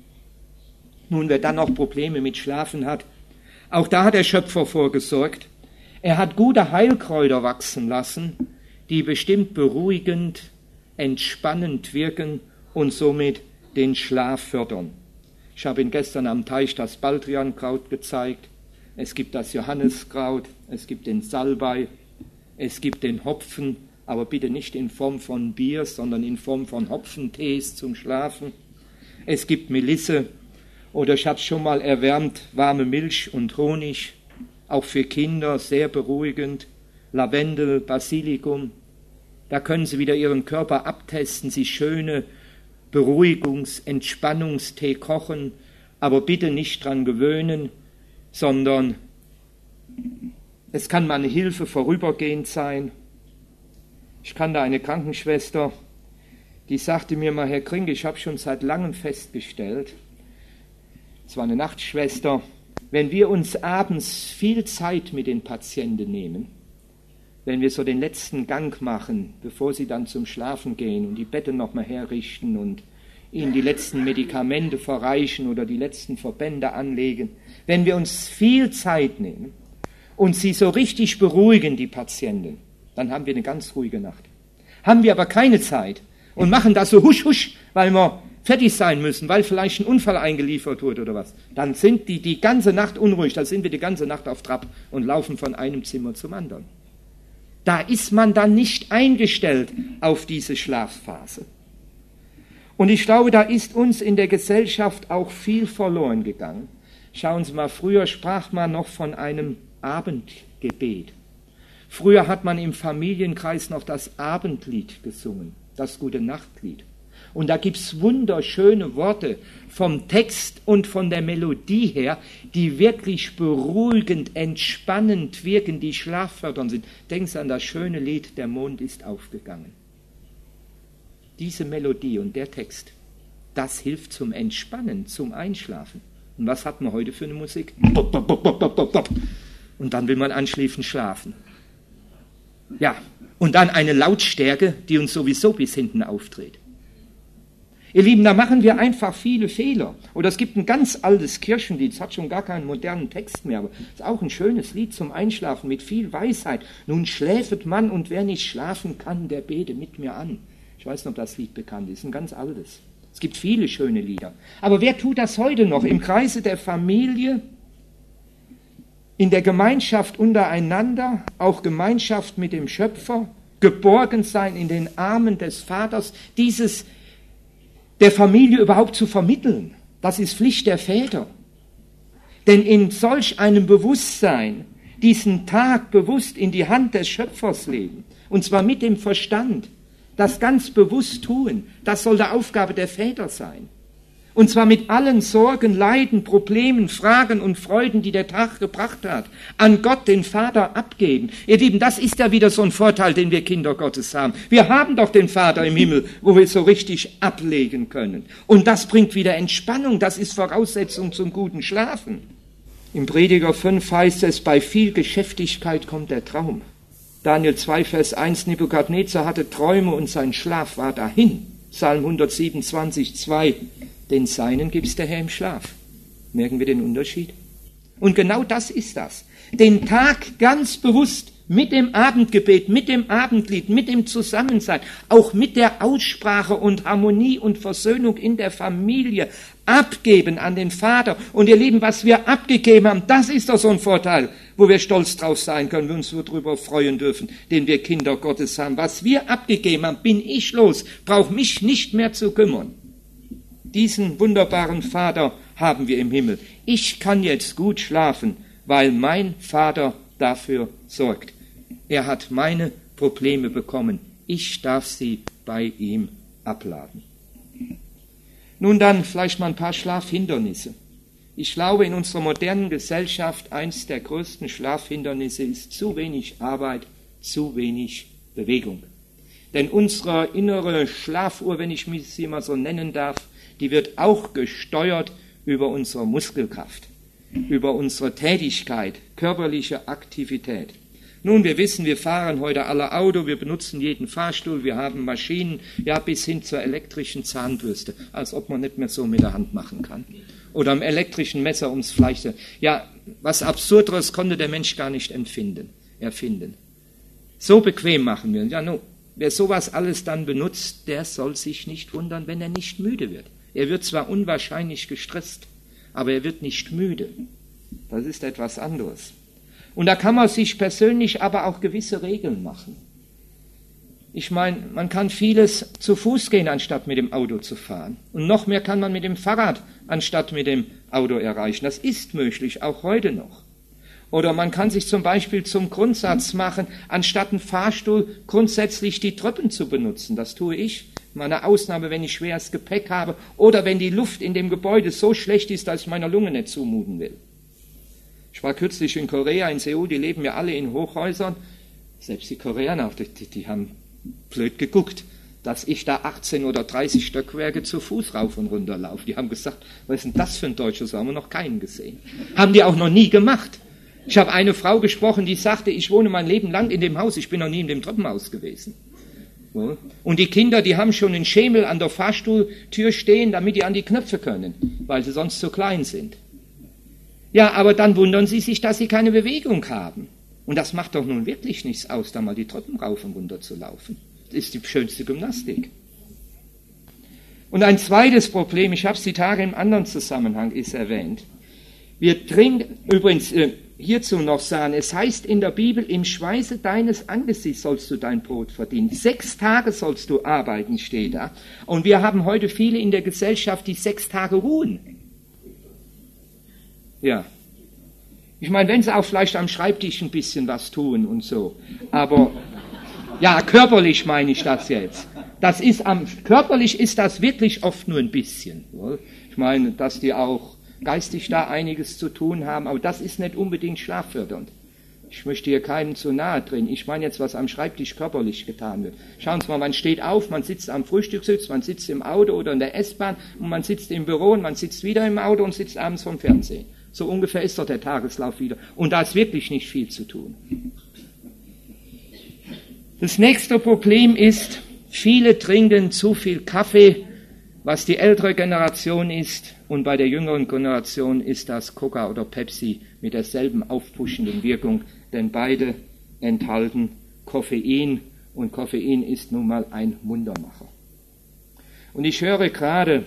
Nun, wer dann noch Probleme mit Schlafen hat, auch da hat der Schöpfer vorgesorgt. Er hat gute Heilkräuter wachsen lassen, die bestimmt beruhigend, entspannend wirken und somit den Schlaf fördern. Ich habe Ihnen gestern am Teich das Baldriankraut gezeigt. Es gibt das Johanniskraut, es gibt den Salbei, es gibt den Hopfen, aber bitte nicht in Form von Bier, sondern in Form von Hopfentees zum Schlafen. Es gibt Melisse oder ich habe es schon mal erwärmt, warme Milch und Honig, auch für Kinder sehr beruhigend. Lavendel, Basilikum, da können Sie wieder Ihren Körper abtesten, Sie schöne Beruhigungs-, Entspannungstee kochen, aber bitte nicht dran gewöhnen, sondern es kann mal eine Hilfe vorübergehend sein. Ich kannte eine Krankenschwester, die sagte mir mal, Herr Kring, ich habe schon seit langem festgestellt, es war eine Nachtschwester, wenn wir uns abends viel Zeit mit den Patienten nehmen, wenn wir so den letzten Gang machen, bevor sie dann zum Schlafen gehen und die Betten nochmal herrichten und ihnen die letzten Medikamente verreichen oder die letzten Verbände anlegen, wenn wir uns viel Zeit nehmen und sie so richtig beruhigen, die Patienten, dann haben wir eine ganz ruhige Nacht. Haben wir aber keine Zeit und machen das so husch husch, weil wir fertig sein müssen, weil vielleicht ein Unfall eingeliefert wurde oder was, dann sind die die ganze Nacht unruhig, dann sind wir die ganze Nacht auf Trab und laufen von einem Zimmer zum anderen. Da ist man dann nicht eingestellt auf diese Schlafphase. Und ich glaube, da ist uns in der Gesellschaft auch viel verloren gegangen. Schauen Sie mal, früher sprach man noch von einem Abendgebet. Früher hat man im Familienkreis noch das Abendlied gesungen, das Gute-Nacht-Lied. Und da gibt es wunderschöne Worte vom Text und von der Melodie her, die wirklich beruhigend, entspannend wirken, die schlaffördernd sind. Denken Sie an das schöne Lied, der Mond ist aufgegangen. Diese Melodie und der Text, das hilft zum Entspannen, zum Einschlafen. Und was hat man heute für eine Musik? Und dann will man anschließend schlafen. Ja, und dann eine Lautstärke, die uns sowieso bis hinten aufdreht. Ihr Lieben, da machen wir einfach viele Fehler. Oder es gibt ein ganz altes Kirchenlied, es hat schon gar keinen modernen Text mehr, aber es ist auch ein schönes Lied zum Einschlafen mit viel Weisheit. Nun schläfet man und wer nicht schlafen kann, der bete mit mir an. Ich weiß nicht, ob das Lied bekannt ist, ein ganz altes. Es gibt viele schöne Lieder. Aber wer tut das heute noch? Im Kreise der Familie, in der Gemeinschaft untereinander, auch Gemeinschaft mit dem Schöpfer, geborgen sein in den Armen des Vaters, dieses der Familie überhaupt zu vermitteln. Das ist Pflicht der Väter. Denn in solch einem Bewusstsein, diesen Tag bewusst in die Hand des Schöpfers legen, und zwar mit dem Verstand, das ganz bewusst tun, das soll die Aufgabe der Väter sein. Und zwar mit allen Sorgen, Leiden, Problemen, Fragen und Freuden, die der Tag gebracht hat, an Gott, den Vater, abgeben. Ihr Lieben, das ist ja wieder so ein Vorteil, den wir Kinder Gottes haben. Wir haben doch den Vater im Himmel, wo wir so richtig ablegen können. Und das bringt wieder Entspannung, das ist Voraussetzung zum guten Schlafen. Im Prediger fünf heißt es, bei viel Geschäftigkeit kommt der Traum. Daniel zwei, Vers eins, Nebukadnezar hatte Träume und sein Schlaf war dahin. Psalm hundertsiebenundzwanzig, zwei, den Seinen gibt's der Herr im Schlaf. Merken wir den Unterschied? Und genau das ist das. Den Tag ganz bewusst mit dem Abendgebet, mit dem Abendlied, mit dem Zusammensein, auch mit der Aussprache und Harmonie und Versöhnung in der Familie abgeben an den Vater. Und ihr Lieben, was wir abgegeben haben, das ist doch so ein Vorteil, wo wir stolz drauf sein können, wir uns so drüber freuen dürfen, den wir Kinder Gottes haben. Was wir abgegeben haben, bin ich los, brauche mich nicht mehr zu kümmern. Diesen wunderbaren Vater haben wir im Himmel. Ich kann jetzt gut schlafen, weil mein Vater dafür sorgt. Er hat meine Probleme bekommen. Ich darf sie bei ihm abladen. Nun dann vielleicht mal ein paar Schlafhindernisse. Ich glaube, in unserer modernen Gesellschaft eines der größten Schlafhindernisse ist zu wenig Arbeit, zu wenig Bewegung. Denn unsere innere Schlafuhr, wenn ich sie mal so nennen darf, die wird auch gesteuert über unsere Muskelkraft, über unsere Tätigkeit, körperliche Aktivität. Nun, wir wissen, wir fahren heute alle Auto, wir benutzen jeden Fahrstuhl, wir haben Maschinen, ja bis hin zur elektrischen Zahnbürste, als ob man nicht mehr so mit der Hand machen kann. Oder am elektrischen Messer ums Fleisch. Ja, was Absurderes konnte der Mensch gar nicht empfinden, erfinden. So bequem machen wir. Ja, nun, wer sowas alles dann benutzt, der soll sich nicht wundern, wenn er nicht müde wird. Er wird zwar unwahrscheinlich gestresst, aber er wird nicht müde. Das ist etwas anderes. Und da kann man sich persönlich aber auch gewisse Regeln machen. Ich meine, man kann vieles zu Fuß gehen, anstatt mit dem Auto zu fahren. Und noch mehr kann man mit dem Fahrrad, anstatt mit dem Auto erreichen. Das ist möglich, auch heute noch. Oder man kann sich zum Beispiel zum Grundsatz machen, anstatt einen Fahrstuhl grundsätzlich die Treppen zu benutzen. Das tue ich, Mal eine Ausnahme, wenn ich schweres Gepäck habe oder wenn die Luft in dem Gebäude so schlecht ist, dass ich meiner Lunge nicht zumuten will. Ich war kürzlich in Korea, in Seoul, die leben ja alle in Hochhäusern. Selbst die Koreaner, die, die haben blöd geguckt, dass ich da achtzehn oder dreißig Stockwerke zu Fuß rauf und runter laufe. Die haben gesagt, was ist denn das für ein Deutscher? So haben wir noch keinen gesehen. Haben die auch noch nie gemacht. Ich habe eine Frau gesprochen, die sagte, ich wohne mein Leben lang in dem Haus, ich bin noch nie in dem Treppenhaus gewesen. Und die Kinder, die haben schon einen Schemel an der Fahrstuhltür stehen, damit die an die Knöpfe können, weil sie sonst zu klein sind. Ja, aber dann wundern sie sich, dass sie keine Bewegung haben. Und das macht doch nun wirklich nichts aus, da mal die Treppen rauf und runter zu laufen. Das ist die schönste Gymnastik. Und ein zweites Problem, ich habe es die Tage im anderen Zusammenhang ist erwähnt. Wir trinken, übrigens äh, hierzu noch sagen, es heißt in der Bibel, im Schweiße deines Angesichts sollst du dein Brot verdienen. Sechs Tage sollst du arbeiten, steht da. Und wir haben heute viele in der Gesellschaft, die sechs Tage ruhen. Ja. Ich meine, wenn sie auch vielleicht am Schreibtisch ein bisschen was tun und so. Aber, ja, körperlich meine ich das jetzt. Das ist am, körperlich ist das wirklich oft nur ein bisschen. Ich meine, dass die auch geistig da einiges zu tun haben, aber das ist nicht unbedingt schlaffördernd. Ich möchte hier keinem zu nahe treten. Ich meine jetzt, was am Schreibtisch körperlich getan wird. Schauen Sie mal, man steht auf, man sitzt am Frühstückssitz, man sitzt im Auto oder in der S-Bahn und man sitzt im Büro und man sitzt wieder im Auto und sitzt abends vom Fernsehen. So ungefähr ist doch der Tageslauf wieder. Und da ist wirklich nicht viel zu tun. Das nächste Problem ist, viele trinken zu viel Kaffee, was die ältere Generation ist, und bei der jüngeren Generation ist das Coca oder Pepsi mit derselben aufpuschenden Wirkung, denn beide enthalten Koffein und Koffein ist nun mal ein Muntermacher. Und ich höre gerade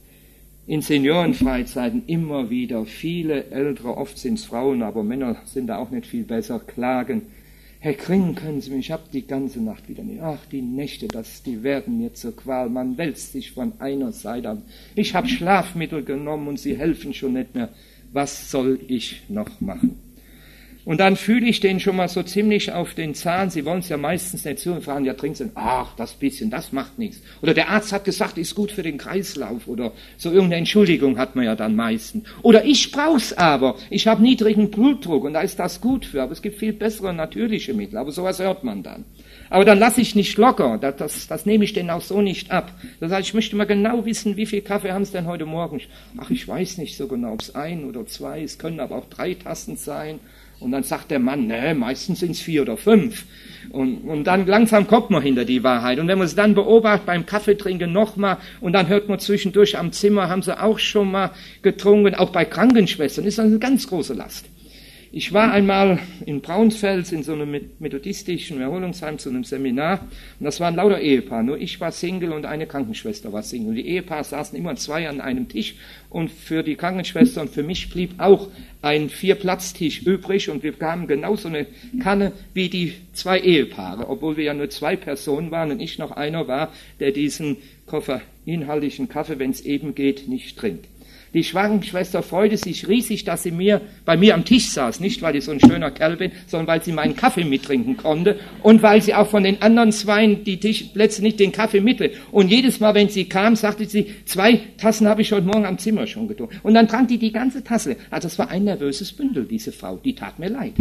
in Seniorenfreizeiten immer wieder viele Ältere, oft sind es Frauen, aber Männer sind da auch nicht viel besser, klagen, Herr Kring, können Sie mich, ich habe die ganze Nacht wieder nicht. Ach, die Nächte, das, die werden mir zur Qual. Man wälzt sich von einer Seite ab. Ich habe Schlafmittel genommen und sie helfen schon nicht mehr. Was soll ich noch machen? Und dann fühle ich den schon mal so ziemlich auf den Zahn. Sie wollen es ja meistens nicht zu und fragen, ja, trinken Sie. Ach, das bisschen, das macht nichts. Oder der Arzt hat gesagt, ist gut für den Kreislauf. Oder so irgendeine Entschuldigung hat man ja dann meistens. Oder ich brauch's aber. Ich habe niedrigen Blutdruck und da ist das gut für. Aber es gibt viel bessere natürliche Mittel. Aber sowas hört man dann. Aber dann lasse ich nicht locker. Das, das, das nehme ich denen auch so nicht ab. Das heißt, ich möchte mal genau wissen, wie viel Kaffee haben Sie denn heute Morgen? Ach, ich weiß nicht so genau, ob es ein oder zwei, es können aber auch drei Tassen sein. Und dann sagt der Mann, ne, meistens sind es vier oder fünf. Und, und dann langsam kommt man hinter die Wahrheit. Und wenn man es dann beobachtet beim Kaffeetrinken nochmal und dann hört man zwischendurch am Zimmer, haben sie auch schon mal getrunken, auch bei Krankenschwestern, ist das eine ganz große Last. Ich war einmal in Braunsfels in so einem methodistischen Erholungsheim zu einem Seminar und das waren lauter Ehepaar. Nur ich war Single und eine Krankenschwester war Single. Die Ehepaare saßen immer zwei an einem Tisch und für die Krankenschwester und für mich blieb auch ein Vier-Platz-Tisch übrig und wir bekamen genauso eine Kanne wie die zwei Ehepaare, obwohl wir ja nur zwei Personen waren und ich noch einer war, der diesen koffeinhaltigen Kaffee, wenn es eben geht, nicht trinkt. Die Krankenschwester freute sich riesig, dass sie mir, bei mir am Tisch saß. Nicht, weil ich so ein schöner Kerl bin, sondern weil sie meinen Kaffee mittrinken konnte und weil sie auch von den anderen Zweien die Tischplätze nicht den Kaffee mittrinkt. Und jedes Mal, wenn sie kam, sagte sie, zwei Tassen habe ich heute Morgen am Zimmer schon getrunken. Und dann trank die die ganze Tasse. Also das war ein nervöses Bündel, diese Frau. Die tat mir leid.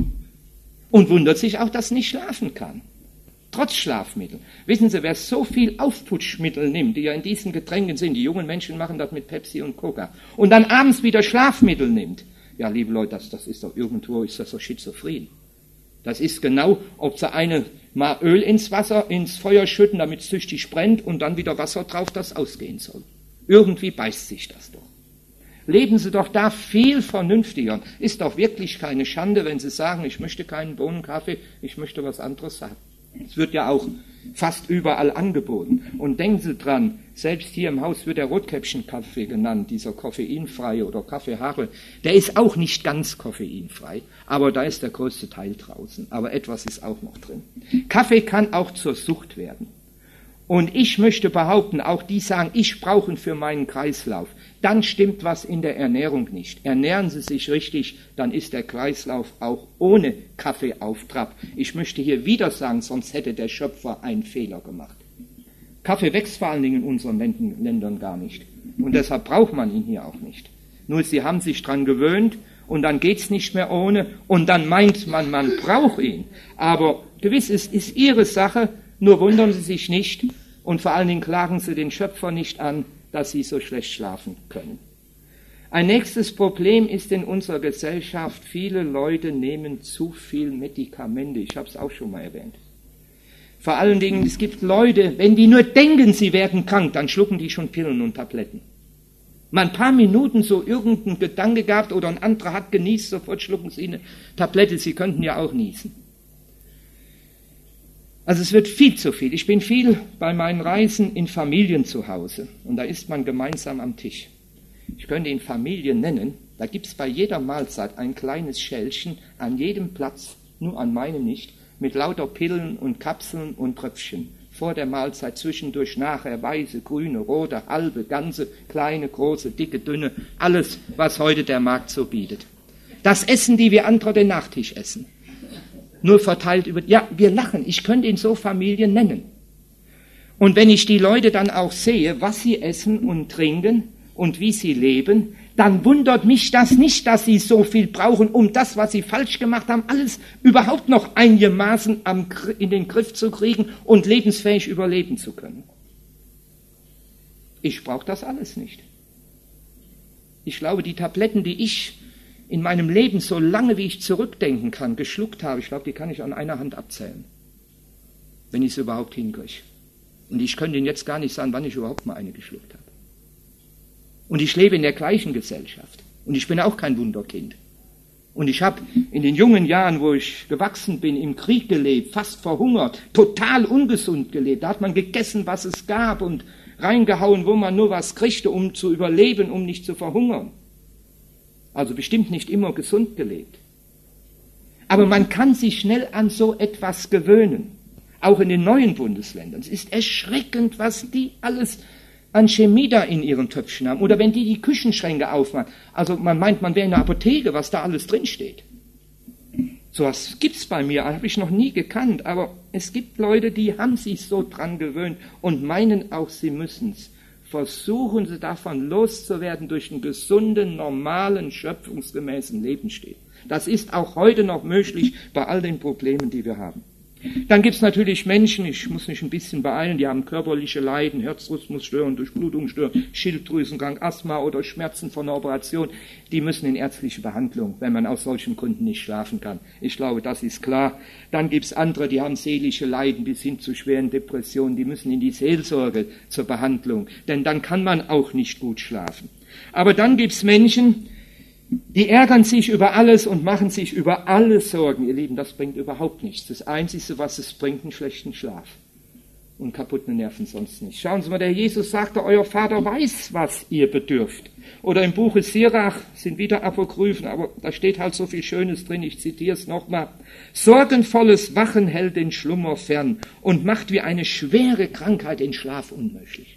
Und wundert sich auch, dass sie nicht schlafen kann. Trotz Schlafmittel. Wissen Sie, wer so viel Aufputschmittel nimmt, die ja in diesen Getränken sind, die jungen Menschen machen das mit Pepsi und Coca, und dann abends wieder Schlafmittel nimmt, ja, liebe Leute, das, das ist doch irgendwo, ist das so schizophren. Das ist genau, ob sie eine mal Öl ins Wasser, ins Feuer schütten, damit es tüchtig brennt und dann wieder Wasser drauf, das ausgehen soll. Irgendwie beißt sich das doch. Leben Sie doch da viel vernünftiger. Ist doch wirklich keine Schande, wenn Sie sagen, ich möchte keinen Bohnenkaffee, ich möchte was anderes haben. Es wird ja auch fast überall angeboten. Und denken Sie dran, selbst hier im Haus wird der Rotkäppchen-Kaffee genannt, dieser koffeinfreie oder Kaffeehaare. Der ist auch nicht ganz koffeinfrei, aber da ist der größte Teil draußen. Aber etwas ist auch noch drin. Kaffee kann auch zur Sucht werden. Und ich möchte behaupten, auch die sagen, ich brauche ihn für meinen Kreislauf. Dann stimmt was in der Ernährung nicht. Ernähren Sie sich richtig, dann ist der Kreislauf auch ohne Kaffee auf Trab. Ich möchte hier wieder sagen, sonst hätte der Schöpfer einen Fehler gemacht. Kaffee wächst vor allen Dingen in unseren Ländern gar nicht. Und deshalb braucht man ihn hier auch nicht. Nur sie haben sich dran gewöhnt und dann geht's nicht mehr ohne und dann meint man, man braucht ihn. Aber gewiss, es ist ihre Sache, nur wundern Sie sich nicht und vor allen Dingen klagen Sie den Schöpfer nicht an, dass Sie so schlecht schlafen können. Ein nächstes Problem ist in unserer Gesellschaft, viele Leute nehmen zu viel Medikamente. Ich habe es auch schon mal erwähnt. Vor allen Dingen, es gibt Leute, wenn die nur denken, sie werden krank, dann schlucken die schon Pillen und Tabletten. Mal ein paar Minuten so irgendein Gedanke gehabt oder ein anderer hat genießt, sofort schlucken sie eine Tablette, sie könnten ja auch niesen. Also es wird viel zu viel. Ich bin viel bei meinen Reisen in Familien zu Hause und da isst man gemeinsam am Tisch. Ich könnte ihn Familien nennen, da gibt es bei jeder Mahlzeit ein kleines Schälchen an jedem Platz, nur an meinem nicht, mit lauter Pillen und Kapseln und Tröpfchen. Vor der Mahlzeit, zwischendurch, nachher, weiße, grüne, rote, halbe, ganze, kleine, große, dicke, dünne, alles, was heute der Markt so bietet. Das essen die, wie andere den Nachtisch essen. Nur verteilt über, ja, wir lachen, ich könnte ihn so Familien nennen. Und wenn ich die Leute dann auch sehe, was sie essen und trinken und wie sie leben, dann wundert mich das nicht, dass sie so viel brauchen, um das, was sie falsch gemacht haben, alles überhaupt noch einigermaßen am, in den Griff zu kriegen und lebensfähig überleben zu können. Ich brauche das alles nicht. Ich glaube, die Tabletten, die ich in meinem Leben, so lange wie ich zurückdenken kann, geschluckt habe, ich glaube, die kann ich an einer Hand abzählen, wenn ich es überhaupt hinkriege. Und ich könnte Ihnen jetzt gar nicht sagen, wann ich überhaupt mal eine geschluckt habe. Und ich lebe in der gleichen Gesellschaft. Und ich bin auch kein Wunderkind. Und ich habe in den jungen Jahren, wo ich gewachsen bin, im Krieg gelebt, fast verhungert, total ungesund gelebt. Da hat man gegessen, was es gab und reingehauen, wo man nur was kriegte, um zu überleben, um nicht zu verhungern. Also bestimmt nicht immer gesund gelebt. Aber man kann sich schnell an so etwas gewöhnen. Auch in den neuen Bundesländern. Es ist erschreckend, was die alles an Chemie da in ihren Töpfchen haben. Oder wenn die die Küchenschränke aufmachen. Also man meint, man wäre in der Apotheke, was da alles drinsteht. So was gibt's bei mir, habe ich noch nie gekannt. Aber es gibt Leute, die haben sich so dran gewöhnt und meinen auch, sie müssen's. Versuchen sie davon loszuwerden durch einen gesunden, normalen, schöpfungsgemäßen Lebensstil. Das ist auch heute noch möglich bei all den Problemen, die wir haben. Dann gibt es natürlich Menschen, ich muss mich ein bisschen beeilen, die haben körperliche Leiden, Herzrhythmusstörungen, Durchblutungsstörungen, Schilddrüsenkrank, Asthma oder Schmerzen von einer Operation. Die müssen in ärztliche Behandlung, wenn man aus solchen Gründen nicht schlafen kann. Ich glaube, das ist klar. Dann gibt es andere, die haben seelische Leiden bis hin zu schweren Depressionen, die müssen in die Seelsorge zur Behandlung, denn dann kann man auch nicht gut schlafen. Aber dann gibt es Menschen, die ärgern sich über alles und machen sich über alles Sorgen. Ihr Lieben, das bringt überhaupt nichts. Das Einzige, was es bringt, einen schlechten Schlaf. Und kaputte Nerven sonst nicht. Schauen Sie mal, der Jesus sagte, euer Vater weiß, was ihr bedürft. Oder im Buche Sirach sind wieder Apokryphen, aber da steht halt so viel Schönes drin, ich zitiere es nochmal. Sorgenvolles Wachen hält den Schlummer fern und macht wie eine schwere Krankheit den Schlaf unmöglich.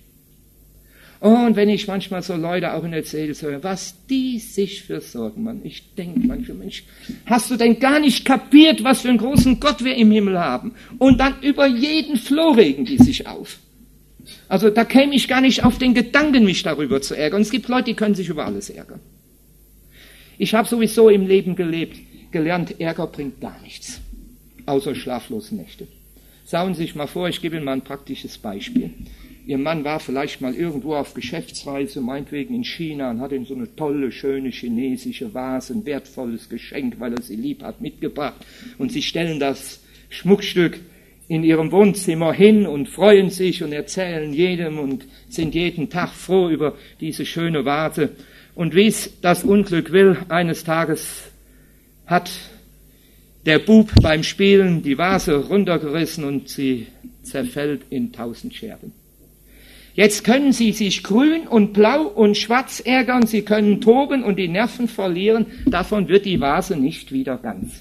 Und wenn ich manchmal so Leute auch in der Seelsorge höre, was die sich für Sorgen machen. Ich denke manchmal, Mensch, hast du denn gar nicht kapiert, was für einen großen Gott wir im Himmel haben? Und dann über jeden Floh regen die sich auf. Also da käme ich gar nicht auf den Gedanken, mich darüber zu ärgern. Und es gibt Leute, die können sich über alles ärgern. Ich habe sowieso im Leben gelebt, gelernt, Ärger bringt gar nichts, außer schlaflose Nächte. Sagen Sie sich mal vor, ich gebe Ihnen mal ein praktisches Beispiel. Ihr Mann war vielleicht mal irgendwo auf Geschäftsreise, meinetwegen in China, und hat ihm so eine tolle, schöne chinesische Vase, ein wertvolles Geschenk, weil er sie lieb hat, mitgebracht. Und sie stellen das Schmuckstück in ihrem Wohnzimmer hin und freuen sich und erzählen jedem und sind jeden Tag froh über diese schöne Vase. Und wie es das Unglück will, eines Tages hat der Bub beim Spielen die Vase runtergerissen und sie zerfällt in tausend Scherben. Jetzt können Sie sich grün und blau und schwarz ärgern, Sie können toben und die Nerven verlieren, davon wird die Vase nicht wieder ganz.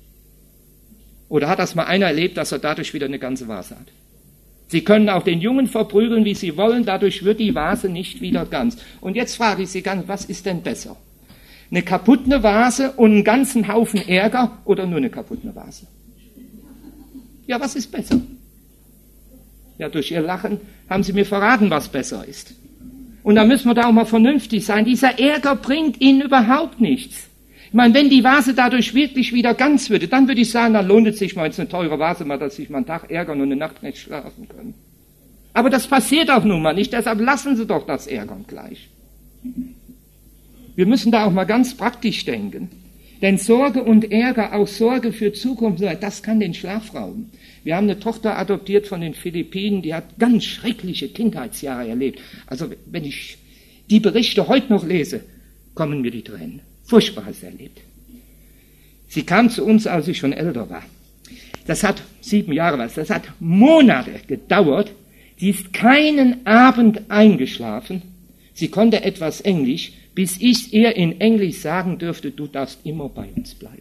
Oder hat das mal einer erlebt, dass er dadurch wieder eine ganze Vase hat? Sie können auch den Jungen verprügeln, wie Sie wollen, dadurch wird die Vase nicht wieder ganz. Und jetzt frage ich Sie ganz, was ist denn besser? Eine kaputte Vase und einen ganzen Haufen Ärger oder nur eine kaputte Vase? Ja, was ist besser? Ja, durch ihr Lachen haben sie mir verraten, was besser ist. Und da müssen wir da auch mal vernünftig sein. Dieser Ärger bringt ihnen überhaupt nichts. Ich meine, wenn die Vase dadurch wirklich wieder ganz würde, dann würde ich sagen, dann lohnt es sich mal, jetzt eine teure Vase mal, dass sich mal einen Tag ärgern und eine Nacht nicht schlafen können. Aber das passiert auch nun mal nicht, deshalb lassen Sie doch das Ärgern gleich. Wir müssen da auch mal ganz praktisch denken. Denn Sorge und Ärger, auch Sorge für Zukunft, das kann den Schlaf rauben. Wir haben eine Tochter adoptiert von den Philippinen, die hat ganz schreckliche Kindheitsjahre erlebt. Also wenn ich die Berichte heute noch lese, kommen mir die Tränen. Furchtbares erlebt. Sie kam zu uns, als ich schon älter war. Das hat sieben Jahre was, das hat Monate gedauert. Sie ist keinen Abend eingeschlafen. Sie konnte etwas Englisch, bis ich ihr in Englisch sagen dürfte, du darfst immer bei uns bleiben.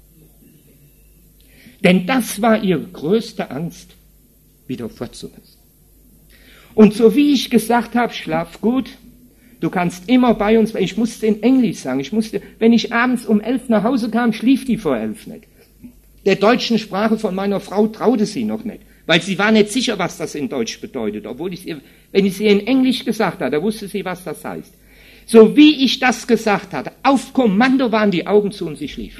Denn das war ihre größte Angst, wieder fort zu müssen. Und so wie ich gesagt habe, schlaf gut, du kannst immer bei uns bleiben. Ich musste in Englisch sagen, ich musste, wenn ich abends um elf nach Hause kam, schlief die vor elf nicht. Der deutschen Sprache von meiner Frau traute sie noch nicht, weil sie war nicht sicher, was das in Deutsch bedeutet, obwohl ich ihr, wenn ich sie in Englisch gesagt hatte, da wusste sie, was das heißt. So wie ich das gesagt hatte, auf Kommando waren die Augen zu und sie schlief.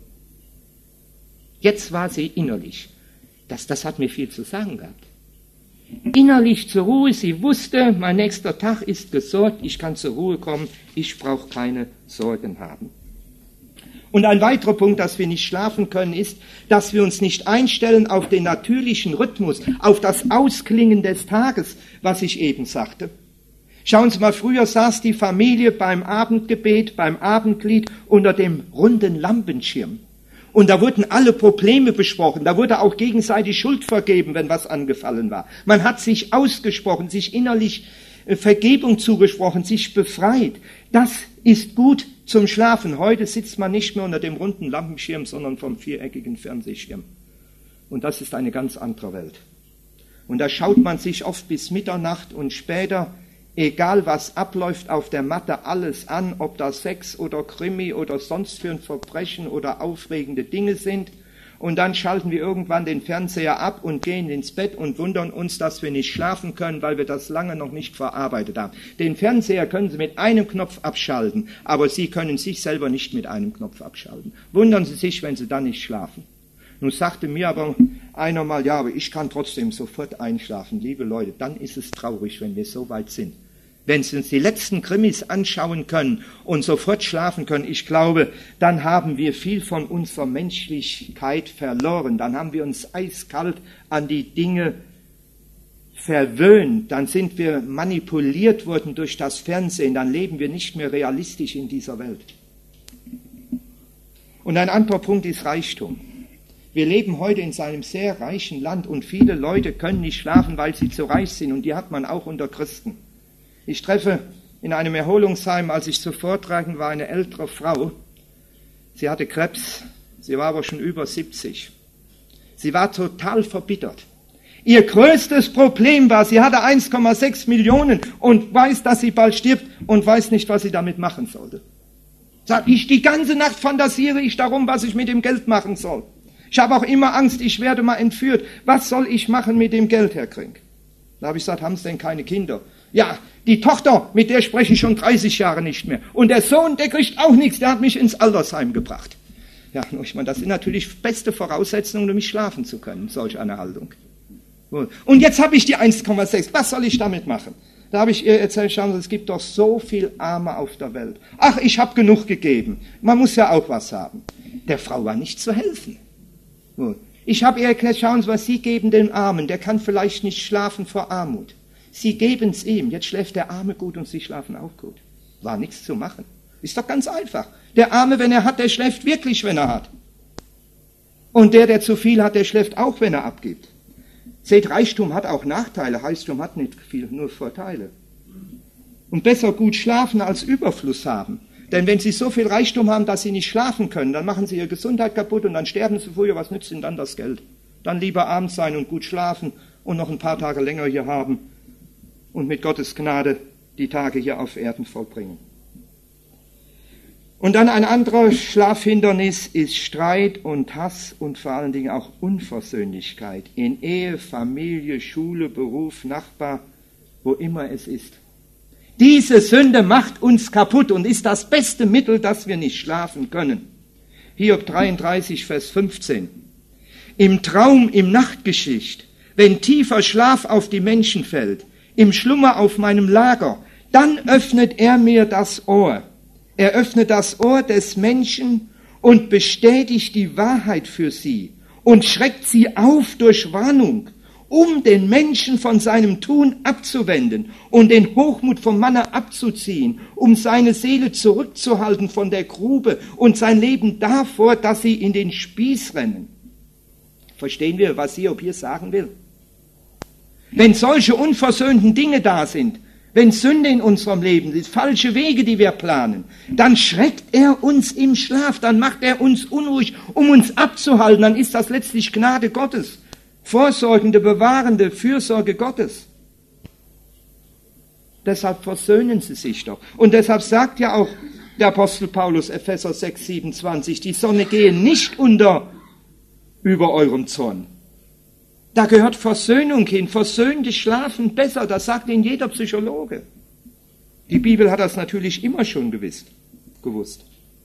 Jetzt war sie innerlich. Das, das hat mir viel zu sagen gehabt. Innerlich zur Ruhe, sie wusste, mein nächster Tag ist gesorgt, ich kann zur Ruhe kommen, ich brauche keine Sorgen haben. Und ein weiterer Punkt, dass wir nicht schlafen können, ist, dass wir uns nicht einstellen auf den natürlichen Rhythmus, auf das Ausklingen des Tages, was ich eben sagte. Schauen Sie mal, früher saß die Familie beim Abendgebet, beim Abendlied unter dem runden Lampenschirm. Und da wurden alle Probleme besprochen, da wurde auch gegenseitig Schuld vergeben, wenn was angefallen war. Man hat sich ausgesprochen, sich innerlich Vergebung zugesprochen, sich befreit. Das ist gut zum Schlafen. Heute sitzt man nicht mehr unter dem runden Lampenschirm, sondern vom viereckigen Fernsehschirm. Und das ist eine ganz andere Welt. Und da schaut man sich oft bis Mitternacht und später, egal was abläuft auf der Matte, alles an, ob das Sex oder Krimi oder sonst für ein Verbrechen oder aufregende Dinge sind. Und dann schalten wir irgendwann den Fernseher ab und gehen ins Bett und wundern uns, dass wir nicht schlafen können, weil wir das lange noch nicht verarbeitet haben. Den Fernseher können Sie mit einem Knopf abschalten, aber Sie können sich selber nicht mit einem Knopf abschalten. Wundern Sie sich, wenn Sie dann nicht schlafen. Nun sagte mir aber einer mal, ja, aber ich kann trotzdem sofort einschlafen. Liebe Leute, dann ist es traurig, wenn wir so weit sind. Wenn Sie uns die letzten Krimis anschauen können und sofort schlafen können, ich glaube, dann haben wir viel von unserer Menschlichkeit verloren. Dann haben wir uns eiskalt an die Dinge verwöhnt. Dann sind wir manipuliert worden durch das Fernsehen. Dann leben wir nicht mehr realistisch in dieser Welt. Und ein anderer Punkt ist Reichtum. Wir leben heute in einem sehr reichen Land und viele Leute können nicht schlafen, weil sie zu reich sind. Und die hat man auch unter Christen. Ich treffe in einem Erholungsheim, als ich zu vortragen war, eine ältere Frau. Sie hatte Krebs, sie war aber schon über siebzig. Sie war total verbittert. Ihr größtes Problem war, sie hatte eins Komma sechs Millionen und weiß, dass sie bald stirbt und weiß nicht, was sie damit machen sollte. Sagt, ich die ganze Nacht fantasiere ich darum, was ich mit dem Geld machen soll. Ich habe auch immer Angst, ich werde mal entführt. Was soll ich machen mit dem Geld, Herr Krink? Da habe ich gesagt, haben Sie denn keine Kinder? Ja, die Tochter, mit der spreche ich schon dreißig Jahre nicht mehr. Und der Sohn, der kriegt auch nichts, der hat mich ins Altersheim gebracht. Ja, ich meine, das sind natürlich beste Voraussetzungen, um mich schlafen zu können, solch eine Haltung. Und jetzt habe ich die eins Komma sechs, was soll ich damit machen? Da habe ich ihr erzählt, schauen Sie, es gibt doch so viel Arme auf der Welt. Ach, ich habe genug gegeben, man muss ja auch was haben. Der Frau war nicht zu helfen. Ich habe ihr erklärt, schauen Sie, was Sie geben den Armen, der kann vielleicht nicht schlafen vor Armut. Sie geben es ihm, jetzt schläft der Arme gut und Sie schlafen auch gut. War nichts zu machen. Ist doch ganz einfach. Der Arme, wenn er hat, der schläft wirklich, wenn er hat. Und der, der zu viel hat, der schläft auch, wenn er abgibt. Seht, Reichtum hat auch Nachteile, Reichtum hat nicht viel, nur Vorteile. Und besser gut schlafen als Überfluss haben. Denn wenn Sie so viel Reichtum haben, dass Sie nicht schlafen können, dann machen Sie Ihre Gesundheit kaputt und dann sterben Sie früher. Was nützt Ihnen dann das Geld? Dann lieber abends sein und gut schlafen und noch ein paar Tage länger hier haben und mit Gottes Gnade die Tage hier auf Erden vollbringen. Und dann ein anderer Schlafhindernis ist Streit und Hass und vor allen Dingen auch Unversöhnlichkeit in Ehe, Familie, Schule, Beruf, Nachbar, wo immer es ist. Diese Sünde macht uns kaputt und ist das beste Mittel, dass wir nicht schlafen können. Hiob dreiunddreißig, Vers fünfzehn. Im Traum, im Nachtgeschicht, wenn tiefer Schlaf auf die Menschen fällt, im Schlummer auf meinem Lager, dann öffnet er mir das Ohr. Er öffnet das Ohr des Menschen und bestätigt die Wahrheit für sie und schreckt sie auf durch Warnung, um den Menschen von seinem Tun abzuwenden und den Hochmut vom Manne abzuziehen, um seine Seele zurückzuhalten von der Grube und sein Leben davor, dass sie in den Spieß rennen. Verstehen wir, was Hiob hier sagen will? Wenn solche unversöhnten Dinge da sind, wenn Sünde in unserem Leben ist, falsche Wege, die wir planen, dann schreckt er uns im Schlaf, dann macht er uns unruhig, um uns abzuhalten, dann ist das letztlich Gnade Gottes, vorsorgende, bewahrende Fürsorge Gottes. Deshalb versöhnen sie sich doch. Und deshalb sagt ja auch der Apostel Paulus, Epheser sechs, siebenundzwanzig, die Sonne gehe nicht unter über eurem Zorn. Da gehört Versöhnung hin. Versöhnte schlafen besser. Das sagt Ihnen jeder Psychologe. Die Bibel hat das natürlich immer schon gewusst. gewusst.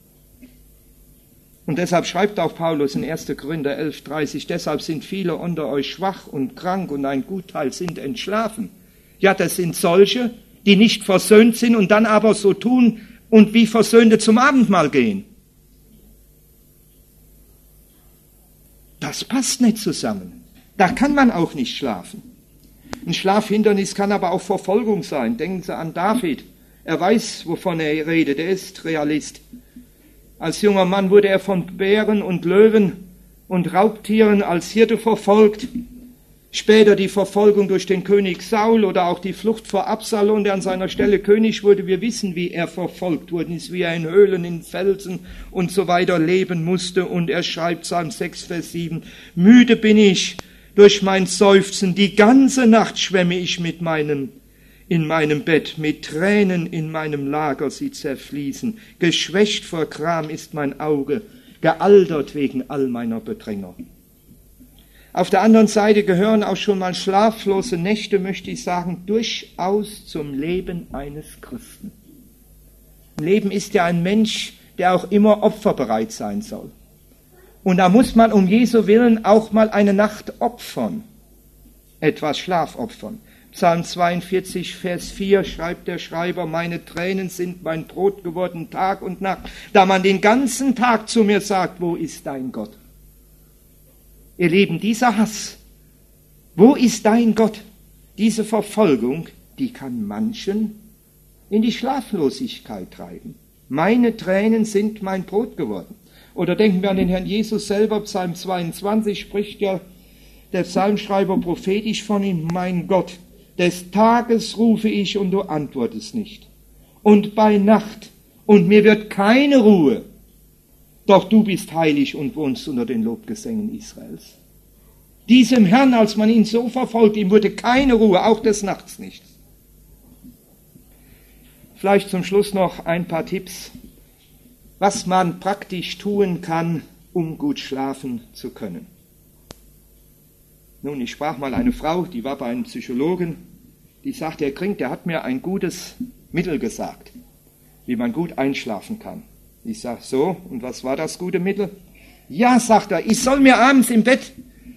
Und deshalb schreibt auch Paulus in erster Korinther elf, dreißig, deshalb sind viele unter euch schwach und krank und ein Gutteil sind entschlafen. Ja, das sind solche, die nicht versöhnt sind und dann aber so tun und wie Versöhnte zum Abendmahl gehen. Das passt nicht zusammen. Da kann man auch nicht schlafen. Ein Schlafhindernis kann aber auch Verfolgung sein. Denken Sie an David. Er weiß, wovon er redet. Er ist Realist. Als junger Mann wurde er von Bären und Löwen und Raubtieren als Hirte verfolgt. Später die Verfolgung durch den König Saul oder auch die Flucht vor Absalom, der an seiner Stelle König wurde. Wir wissen, wie er verfolgt worden ist, wie er in Höhlen, in Felsen und so weiter leben musste. Und er schreibt Psalm sechs, Vers sieben, müde bin ich durch mein Seufzen, die ganze Nacht schwemme ich mit meinem, in meinem Bett, mit Tränen in meinem Lager sie zerfließen. Geschwächt vor Gram ist mein Auge, gealtert wegen all meiner Bedränger. Auf der anderen Seite gehören auch schon mal schlaflose Nächte, möchte ich sagen, durchaus zum Leben eines Christen. Ein Leben ist ja ein Mensch, der auch immer opferbereit sein soll. Und da muss man um Jesu Willen auch mal eine Nacht opfern, etwas Schlaf opfern. Psalm zweiundvierzig, Vers vier schreibt der Schreiber, meine Tränen sind mein Brot geworden, Tag und Nacht, da man den ganzen Tag zu mir sagt, wo ist dein Gott? Ihr Lieben, dieser Hass, wo ist dein Gott? Diese Verfolgung, die kann manchen in die Schlaflosigkeit treiben. Meine Tränen sind mein Brot geworden. Oder denken wir an den Herrn Jesus selber, Psalm zweiundzwanzig spricht ja der Psalmschreiber prophetisch von ihm, mein Gott, des Tages rufe ich und du antwortest nicht. Und bei Nacht, und mir wird keine Ruhe. Doch du bist heilig und wohnst unter den Lobgesängen Israels. Diesem Herrn, als man ihn so verfolgt, ihm wurde keine Ruhe, auch des Nachts nicht. Vielleicht zum Schluss noch ein paar Tipps, was man praktisch tun kann, um gut schlafen zu können. Nun, ich sprach mal eine Frau, die war bei einem Psychologen, die sagte, Herr Krink, der hat mir ein gutes Mittel gesagt, wie man gut einschlafen kann. Ich sage, so, und was war das gute Mittel? Ja, sagt er, ich soll mir abends im Bett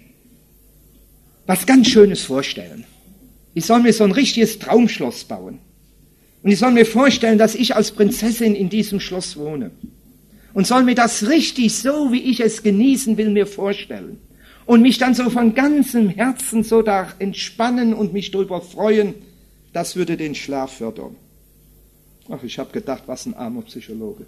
was ganz Schönes vorstellen. Ich soll mir so ein richtiges Traumschloss bauen. Und ich soll mir vorstellen, dass ich als Prinzessin in diesem Schloss wohne. Und soll mir das richtig, so wie ich es genießen will, mir vorstellen. Und mich dann so von ganzem Herzen so da entspannen und mich darüber freuen, das würde den Schlaf fördern. Ach, ich habe gedacht, was ein armer Psychologe.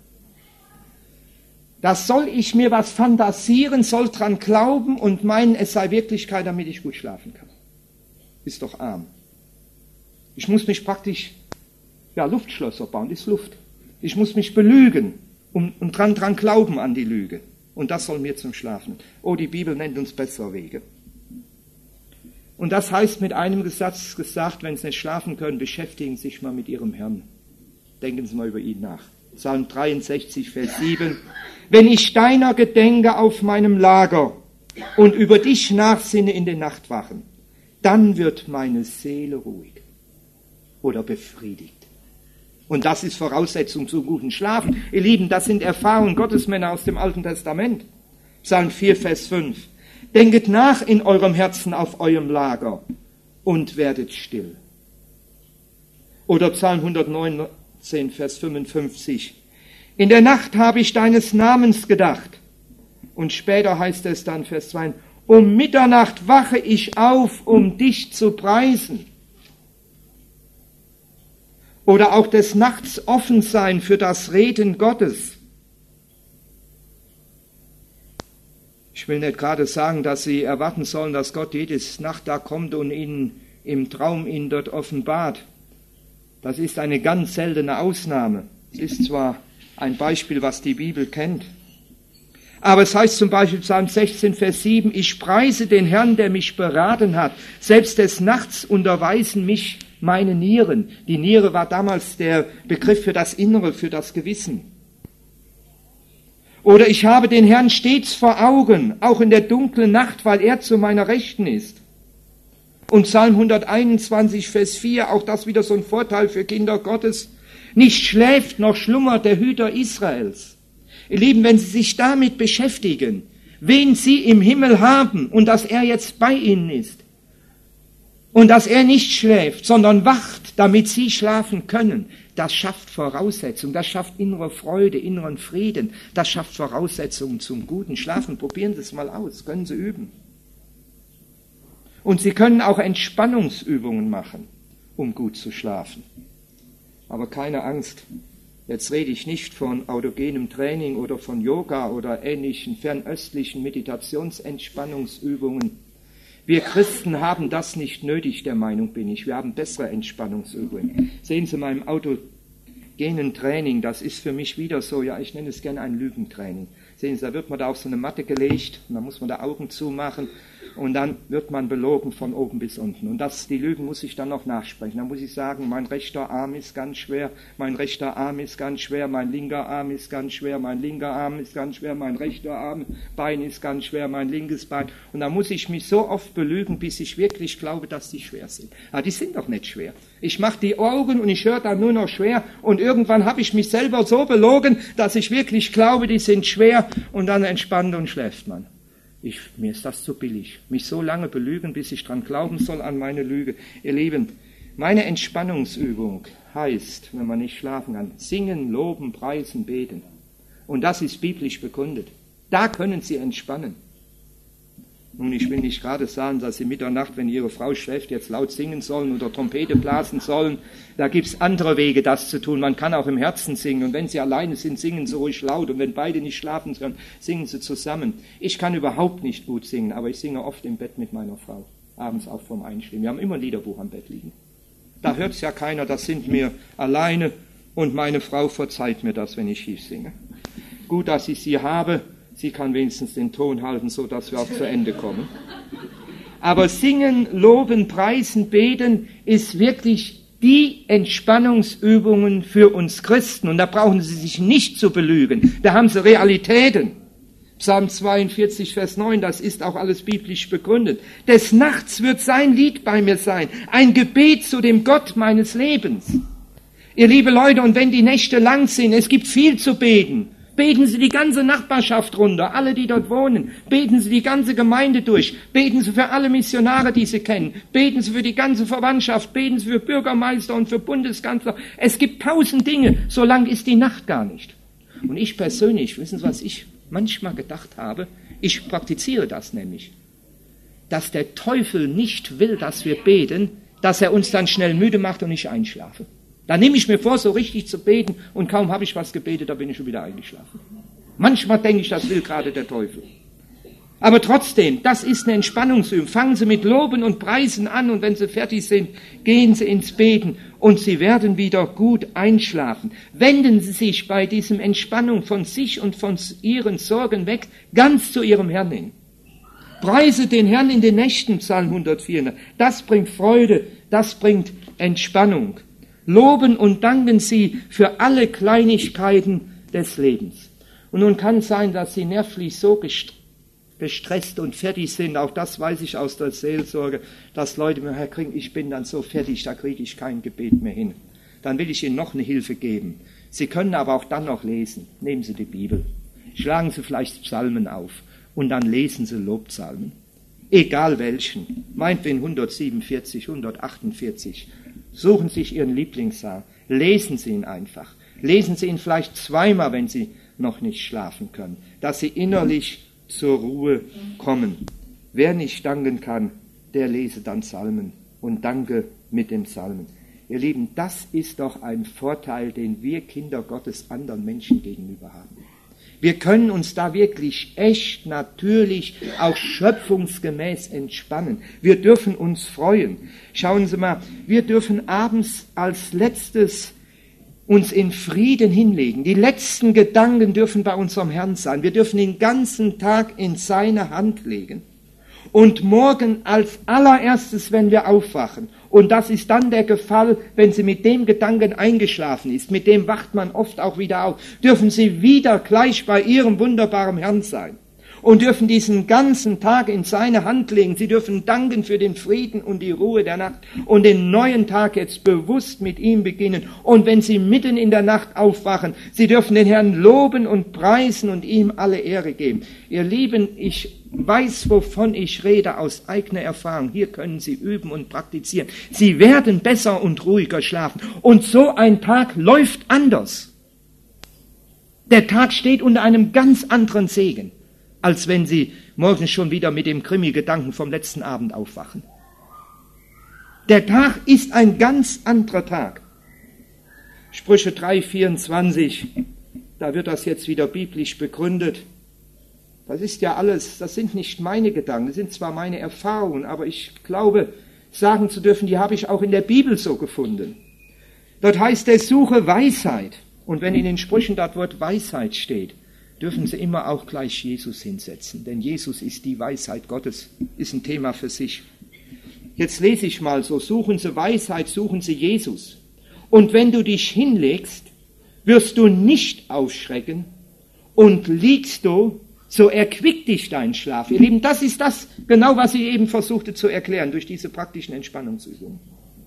Das soll ich mir was fantasieren, soll dran glauben und meinen, es sei Wirklichkeit, damit ich gut schlafen kann. Ist doch arm. Ich muss mich praktisch, ja, Luftschlösser bauen, ist Luft. Ich muss mich belügen und, und dran, dran glauben an die Lüge. Und das soll mir zum Schlafen. Oh, die Bibel nennt uns bessere Wege. Und das heißt mit einem Satz gesagt, wenn Sie nicht schlafen können, beschäftigen Sie sich mal mit Ihrem Herrn. Denken Sie mal über ihn nach. Psalm dreiundsechzig, Vers sieben. Wenn ich deiner gedenke auf meinem Lager und über dich nachsinne in den Nachtwachen, dann wird meine Seele ruhig oder befriedigt. Und das ist Voraussetzung zum guten Schlafen. Ihr Lieben, das sind Erfahrungen Gottesmänner aus dem Alten Testament. Psalm vier, Vers fünf. Denket nach in eurem Herzen auf eurem Lager und werdet still. Oder Psalm hundertneunzehn, Vers fünfundfünfzig. In der Nacht habe ich deines Namens gedacht. Und später heißt es dann, Vers zwei, um Mitternacht wache ich auf, um dich zu preisen. Oder auch des Nachts offen sein für das Reden Gottes. Ich will nicht gerade sagen, dass Sie erwarten sollen, dass Gott jedes Nacht da kommt und Ihnen im Traum Ihnen dort offenbart. Das ist eine ganz seltene Ausnahme. Es ist zwar ein Beispiel, was die Bibel kennt. Aber es heißt zum Beispiel Psalm sechzehn, Vers sieben, ich preise den Herrn, der mich beraten hat. Selbst des Nachts unterweisen mich meine Nieren. Die Niere war damals der Begriff für das Innere, für das Gewissen. Oder ich habe den Herrn stets vor Augen, auch in der dunklen Nacht, weil er zu meiner Rechten ist. Und Psalm hunderteinundzwanzig, Vers vier, auch das wieder so ein Vorteil für Kinder Gottes. Nicht schläft noch schlummert der Hüter Israels. Ihr Lieben, wenn Sie sich damit beschäftigen, wen Sie im Himmel haben und dass er jetzt bei Ihnen ist und dass er nicht schläft, sondern wacht, damit Sie schlafen können, das schafft Voraussetzungen, das schafft innere Freude, inneren Frieden, das schafft Voraussetzungen zum guten Schlafen. Probieren Sie es mal aus, können Sie üben. Und Sie können auch Entspannungsübungen machen, um gut zu schlafen. Aber keine Angst, jetzt rede ich nicht von autogenem Training oder von Yoga oder ähnlichen fernöstlichen Meditationsentspannungsübungen. Wir Christen haben das nicht nötig, der Meinung bin ich. Wir haben bessere Entspannungsübungen. Sehen Sie mal im autogenen Training, das ist für mich wieder so, ja, ich nenne es gerne ein Lügentraining. Sehen Sie, da wird man da auf so eine Matte gelegt und dann muss man da Augen zumachen und dann wird man belogen von oben bis unten. Und das, die Lügen muss ich dann noch nachsprechen. Dann muss ich sagen, mein rechter Arm ist ganz schwer, mein rechter Arm ist ganz schwer, mein linker Arm ist ganz schwer, mein linker Arm ist ganz schwer, mein rechter Arm, Bein ist ganz schwer, mein linkes Bein. Und dann muss ich mich so oft belügen, bis ich wirklich glaube, dass die schwer sind. Aber die sind doch nicht schwer. Ich mache die Augen und ich höre dann nur noch schwer und irgendwann habe ich mich selber so belogen, dass ich wirklich glaube, die sind schwer und dann entspannt und schläft man. Ich, mir ist das zu billig. Mich so lange belügen, bis ich dran glauben soll an meine Lüge. Ihr Lieben, meine Entspannungsübung heißt, wenn man nicht schlafen kann, singen, loben, preisen, beten. Und das ist biblisch bekundet. Da können Sie entspannen. Nun, ich will nicht gerade sagen, dass Sie Mitternacht, wenn Ihre Frau schläft, jetzt laut singen sollen oder Trompete blasen sollen. Da gibt es andere Wege, das zu tun. Man kann auch im Herzen singen. Und wenn Sie alleine sind, singen Sie ruhig laut. Und wenn beide nicht schlafen können, singen Sie zusammen. Ich kann überhaupt nicht gut singen, aber ich singe oft im Bett mit meiner Frau. Abends auch vorm Einschlafen. Wir haben immer ein Liederbuch am Bett liegen. Da hört es ja keiner, das sind wir alleine. Und meine Frau verzeiht mir das, wenn ich schief singe. Gut, dass ich sie habe. Sie kann wenigstens den Ton halten, so dass wir auch zu Ende kommen. Aber singen, loben, preisen, beten ist wirklich die Entspannungsübungen für uns Christen. Und da brauchen Sie sich nicht zu belügen. Da haben Sie Realitäten. Psalm zweiundvierzig, Vers neun, das ist auch alles biblisch begründet. Des Nachts wird sein Lied bei mir sein, ein Gebet zu dem Gott meines Lebens. Ihr liebe Leute, und wenn die Nächte lang sind, es gibt viel zu beten. Beten Sie die ganze Nachbarschaft runter, alle, die dort wohnen. Beten Sie die ganze Gemeinde durch. Beten Sie für alle Missionare, die Sie kennen. Beten Sie für die ganze Verwandtschaft. Beten Sie für Bürgermeister und für Bundeskanzler. Es gibt tausend Dinge. So lang ist die Nacht gar nicht. Und ich persönlich, wissen Sie, was ich manchmal gedacht habe? Ich praktiziere das nämlich. Dass der Teufel nicht will, dass wir beten, dass er uns dann schnell müde macht und ich einschlafe. Da nehme ich mir vor, so richtig zu beten und kaum habe ich was gebetet, da bin ich schon wieder eingeschlafen. Manchmal denke ich, das will gerade der Teufel. Aber trotzdem, das ist eine Entspannungsübung. Fangen Sie mit Loben und Preisen an und wenn Sie fertig sind, gehen Sie ins Beten und Sie werden wieder gut einschlafen. Wenden Sie sich bei diesem Entspannung von sich und von Ihren Sorgen weg, ganz zu Ihrem Herrn hin. Preise den Herrn in den Nächten, Psalm hundertvier. Das bringt Freude, das bringt Entspannung. Loben und danken Sie für alle Kleinigkeiten des Lebens. Und nun kann es sein, dass Sie nervlich so gestresst und fertig sind. Auch das weiß ich aus der Seelsorge, dass Leute mir, Herr Kring, ich bin dann so fertig, da kriege ich kein Gebet mehr hin. Dann will ich Ihnen noch eine Hilfe geben. Sie können aber auch dann noch lesen. Nehmen Sie die Bibel. Schlagen Sie vielleicht Psalmen auf und dann lesen Sie Lobpsalmen. Egal welchen. Meinetwegen hundertsiebenundvierzig, hundertachtundvierzig. Suchen Sie sich Ihren Lieblingspsalm. Lesen Sie ihn einfach. Lesen Sie ihn vielleicht zweimal, wenn Sie noch nicht schlafen können. Dass Sie innerlich zur Ruhe kommen. Wer nicht danken kann, der lese dann Psalmen und danke mit den Psalmen. Ihr Lieben, das ist doch ein Vorteil, den wir Kinder Gottes anderen Menschen gegenüber haben. Wir können uns da wirklich echt, natürlich, auch schöpfungsgemäß entspannen. Wir dürfen uns freuen. Schauen Sie mal, wir dürfen abends als letztes uns in Frieden hinlegen. Die letzten Gedanken dürfen bei unserem Herrn sein. Wir dürfen den ganzen Tag in seine Hand legen. Und morgen als allererstes, wenn wir aufwachen, und das ist dann der Fall, wenn sie mit dem Gedanken eingeschlafen ist, mit dem wacht man oft auch wieder auf, dürfen sie wieder gleich bei ihrem wunderbaren Herrn sein und dürfen diesen ganzen Tag in seine Hand legen. Sie dürfen danken für den Frieden und die Ruhe der Nacht und den neuen Tag jetzt bewusst mit ihm beginnen. Und wenn sie mitten in der Nacht aufwachen, sie dürfen den Herrn loben und preisen und ihm alle Ehre geben. Ihr Lieben, ich weiß, wovon ich rede, aus eigener Erfahrung. Hier können Sie üben und praktizieren. Sie werden besser und ruhiger schlafen. Und so ein Tag läuft anders. Der Tag steht unter einem ganz anderen Segen, als wenn Sie morgens schon wieder mit dem Krimi-Gedanken vom letzten Abend aufwachen. Der Tag ist ein ganz anderer Tag. Sprüche drei, vierundzwanzig, da wird das jetzt wieder biblisch begründet. Das ist ja alles, das sind nicht meine Gedanken, das sind zwar meine Erfahrungen, aber ich glaube, sagen zu dürfen, die habe ich auch in der Bibel so gefunden. Dort heißt es, suche Weisheit. Und wenn in den Sprüchen das Wort Weisheit steht, dürfen Sie immer auch gleich Jesus hinsetzen. Denn Jesus ist die Weisheit Gottes, ist ein Thema für sich. Jetzt lese ich mal so, suchen Sie Weisheit, suchen Sie Jesus. Und wenn du dich hinlegst, wirst du nicht aufschrecken und liegst du, so erquickt dich dein Schlaf. Ihr Lieben, das ist das genau, was ich eben versuchte zu erklären durch diese praktischen Entspannungsübungen.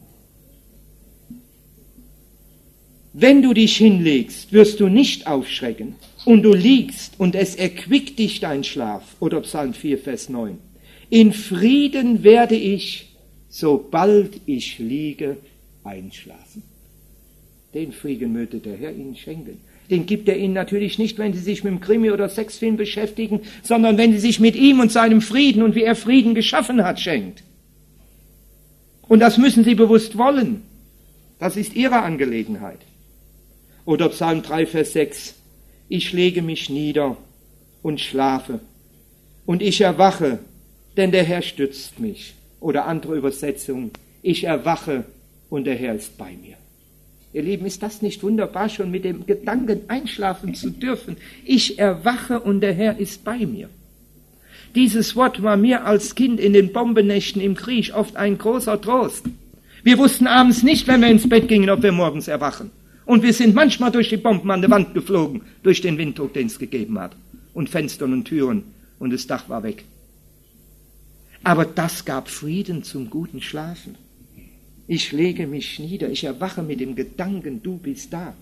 Wenn du dich hinlegst, wirst du nicht aufschrecken und du liegst und es erquickt dich dein Schlaf. Oder Psalm vier, Vers neun. In Frieden werde ich, sobald ich liege, einschlafen. Den Frieden möge der Herr Ihnen schenken. Den gibt er Ihnen natürlich nicht, wenn Sie sich mit dem Krimi- oder Sexfilm beschäftigen, sondern wenn Sie sich mit ihm und seinem Frieden und wie er Frieden geschaffen hat, schenkt. Und das müssen Sie bewusst wollen. Das ist Ihre Angelegenheit. Oder Psalm drei, Vers sechs. Ich lege mich nieder und schlafe. Und ich erwache, denn der Herr stützt mich. Oder andere Übersetzung. Ich erwache und der Herr ist bei mir. Ihr Lieben, ist das nicht wunderbar, schon mit dem Gedanken einschlafen zu dürfen? Ich erwache und der Herr ist bei mir. Dieses Wort war mir als Kind in den Bombennächten im Krieg oft ein großer Trost. Wir wussten abends nicht, wenn wir ins Bett gingen, ob wir morgens erwachen. Und wir sind manchmal durch die Bomben an der Wand geflogen, durch den Winddruck, den es gegeben hat. Und Fenstern und Türen und das Dach war weg. Aber das gab Frieden zum guten Schlafen. Ich lege mich nieder, ich erwache mit dem Gedanken, du bist da.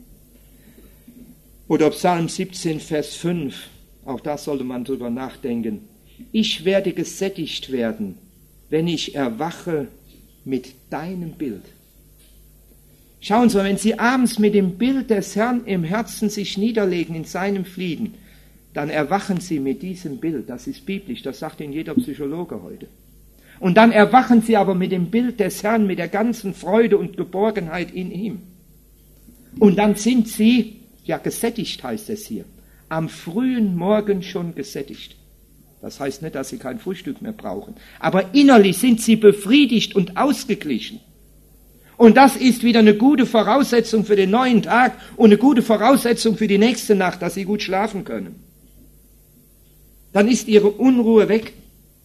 Oder Psalm siebzehn, Vers fünf, auch da sollte man drüber nachdenken. Ich werde gesättigt werden, wenn ich erwache mit deinem Bild. Schauen Sie mal, wenn Sie abends mit dem Bild des Herrn im Herzen sich niederlegen in seinem Frieden, dann erwachen Sie mit diesem Bild. Das ist biblisch, das sagt Ihnen jeder Psychologe heute. Und dann erwachen Sie aber mit dem Bild des Herrn, mit der ganzen Freude und Geborgenheit in ihm. Und dann sind Sie, ja gesättigt heißt es hier, am frühen Morgen schon gesättigt. Das heißt nicht, dass Sie kein Frühstück mehr brauchen. Aber innerlich sind Sie befriedigt und ausgeglichen. Und das ist wieder eine gute Voraussetzung für den neuen Tag und eine gute Voraussetzung für die nächste Nacht, dass Sie gut schlafen können. Dann ist Ihre Unruhe weg.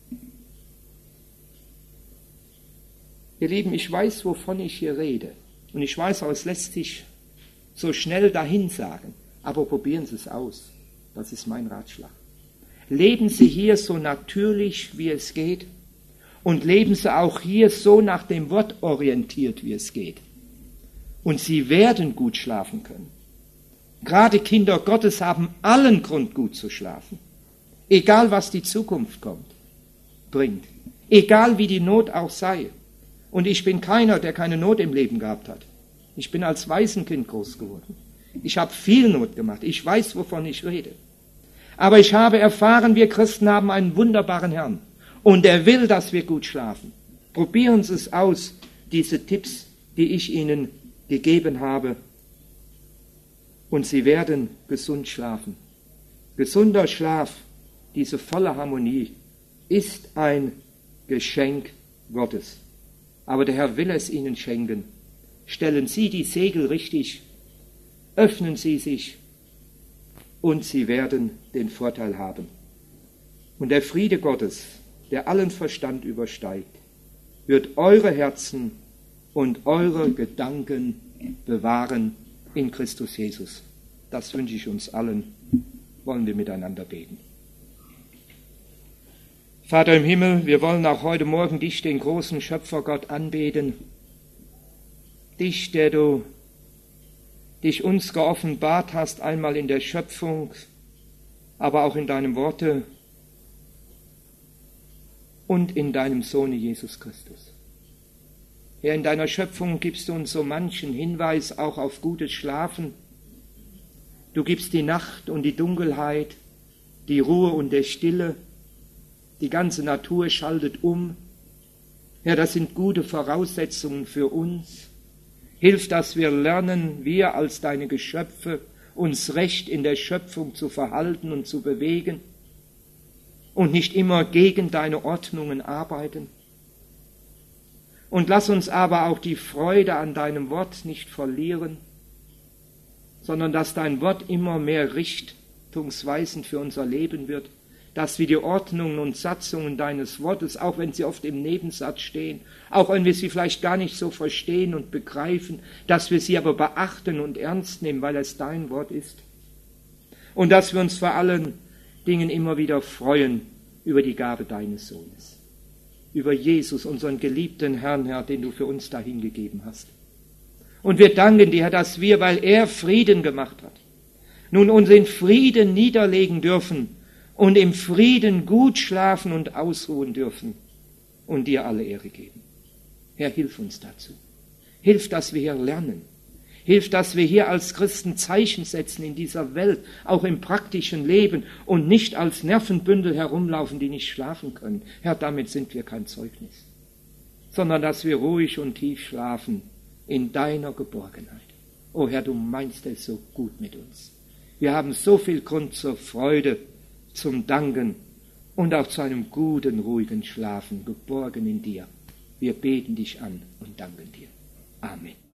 Ihr Lieben, ich weiß, wovon ich hier rede. Und ich weiß auch, es lässt sich so schnell dahin sagen, aber probieren Sie es aus. Das ist mein Ratschlag. Leben Sie hier so natürlich, wie es geht, und leben Sie auch hier so nach dem Wort orientiert, wie es geht. Und Sie werden gut schlafen können. Gerade Kinder Gottes haben allen Grund, gut zu schlafen. Egal, was die Zukunft kommt, bringt. Egal, wie die Not auch sei. Und ich bin keiner, der keine Not im Leben gehabt hat. Ich bin als Waisenkind groß geworden. Ich habe viel Not gemacht. Ich weiß, wovon ich rede. Aber ich habe erfahren, wir Christen haben einen wunderbaren Herrn. Und er will, dass wir gut schlafen. Probieren Sie es aus, diese Tipps, die ich Ihnen gegeben habe. Und Sie werden gesund schlafen. Gesunder Schlaf, diese volle Harmonie, ist ein Geschenk Gottes. Aber der Herr will es Ihnen schenken. Stellen Sie die Segel richtig, öffnen Sie sich und Sie werden den Vorteil haben. Und der Friede Gottes, der allen Verstand übersteigt, wird eure Herzen und eure Gedanken bewahren in Christus Jesus. Das wünsche ich uns allen. Wollen wir miteinander beten. Vater im Himmel, wir wollen auch heute Morgen dich, den großen Schöpfergott, anbeten. Dich, der du dich uns geoffenbart hast, einmal in der Schöpfung, aber auch in deinem Worte und in deinem Sohne Jesus Christus. Herr, in deiner Schöpfung gibst du uns so manchen Hinweis auch auf gutes Schlafen. Du gibst die Nacht und die Dunkelheit, die Ruhe und der Stille. Die ganze Natur schaltet um. Herr, das sind gute Voraussetzungen für uns. Hilf, dass wir lernen, wir als deine Geschöpfe, uns recht in der Schöpfung zu verhalten und zu bewegen und nicht immer gegen deine Ordnungen arbeiten. Und lass uns aber auch die Freude an deinem Wort nicht verlieren, sondern dass dein Wort immer mehr richtungsweisend für unser Leben wird, dass wir die Ordnungen und Satzungen deines Wortes, auch wenn sie oft im Nebensatz stehen, auch wenn wir sie vielleicht gar nicht so verstehen und begreifen, dass wir sie aber beachten und ernst nehmen, weil es dein Wort ist. Und dass wir uns vor allen Dingen immer wieder freuen über die Gabe deines Sohnes, über Jesus, unseren geliebten Herrn, Herr, den du für uns dahingegeben hast. Und wir danken dir, Herr, dass wir, weil er Frieden gemacht hat, nun uns in Frieden niederlegen dürfen und im Frieden gut schlafen und ausruhen dürfen und dir alle Ehre geben. Herr, hilf uns dazu. Hilf, dass wir hier lernen. Hilf, dass wir hier als Christen Zeichen setzen in dieser Welt, auch im praktischen Leben und nicht als Nervenbündel herumlaufen, die nicht schlafen können. Herr, damit sind wir kein Zeugnis, sondern dass wir ruhig und tief schlafen in deiner Geborgenheit. O Herr, du meinst es so gut mit uns. Wir haben so viel Grund zur Freude, zum Danken und auch zu einem guten, ruhigen Schlafen, geborgen in dir. Wir beten dich an und danken dir. Amen.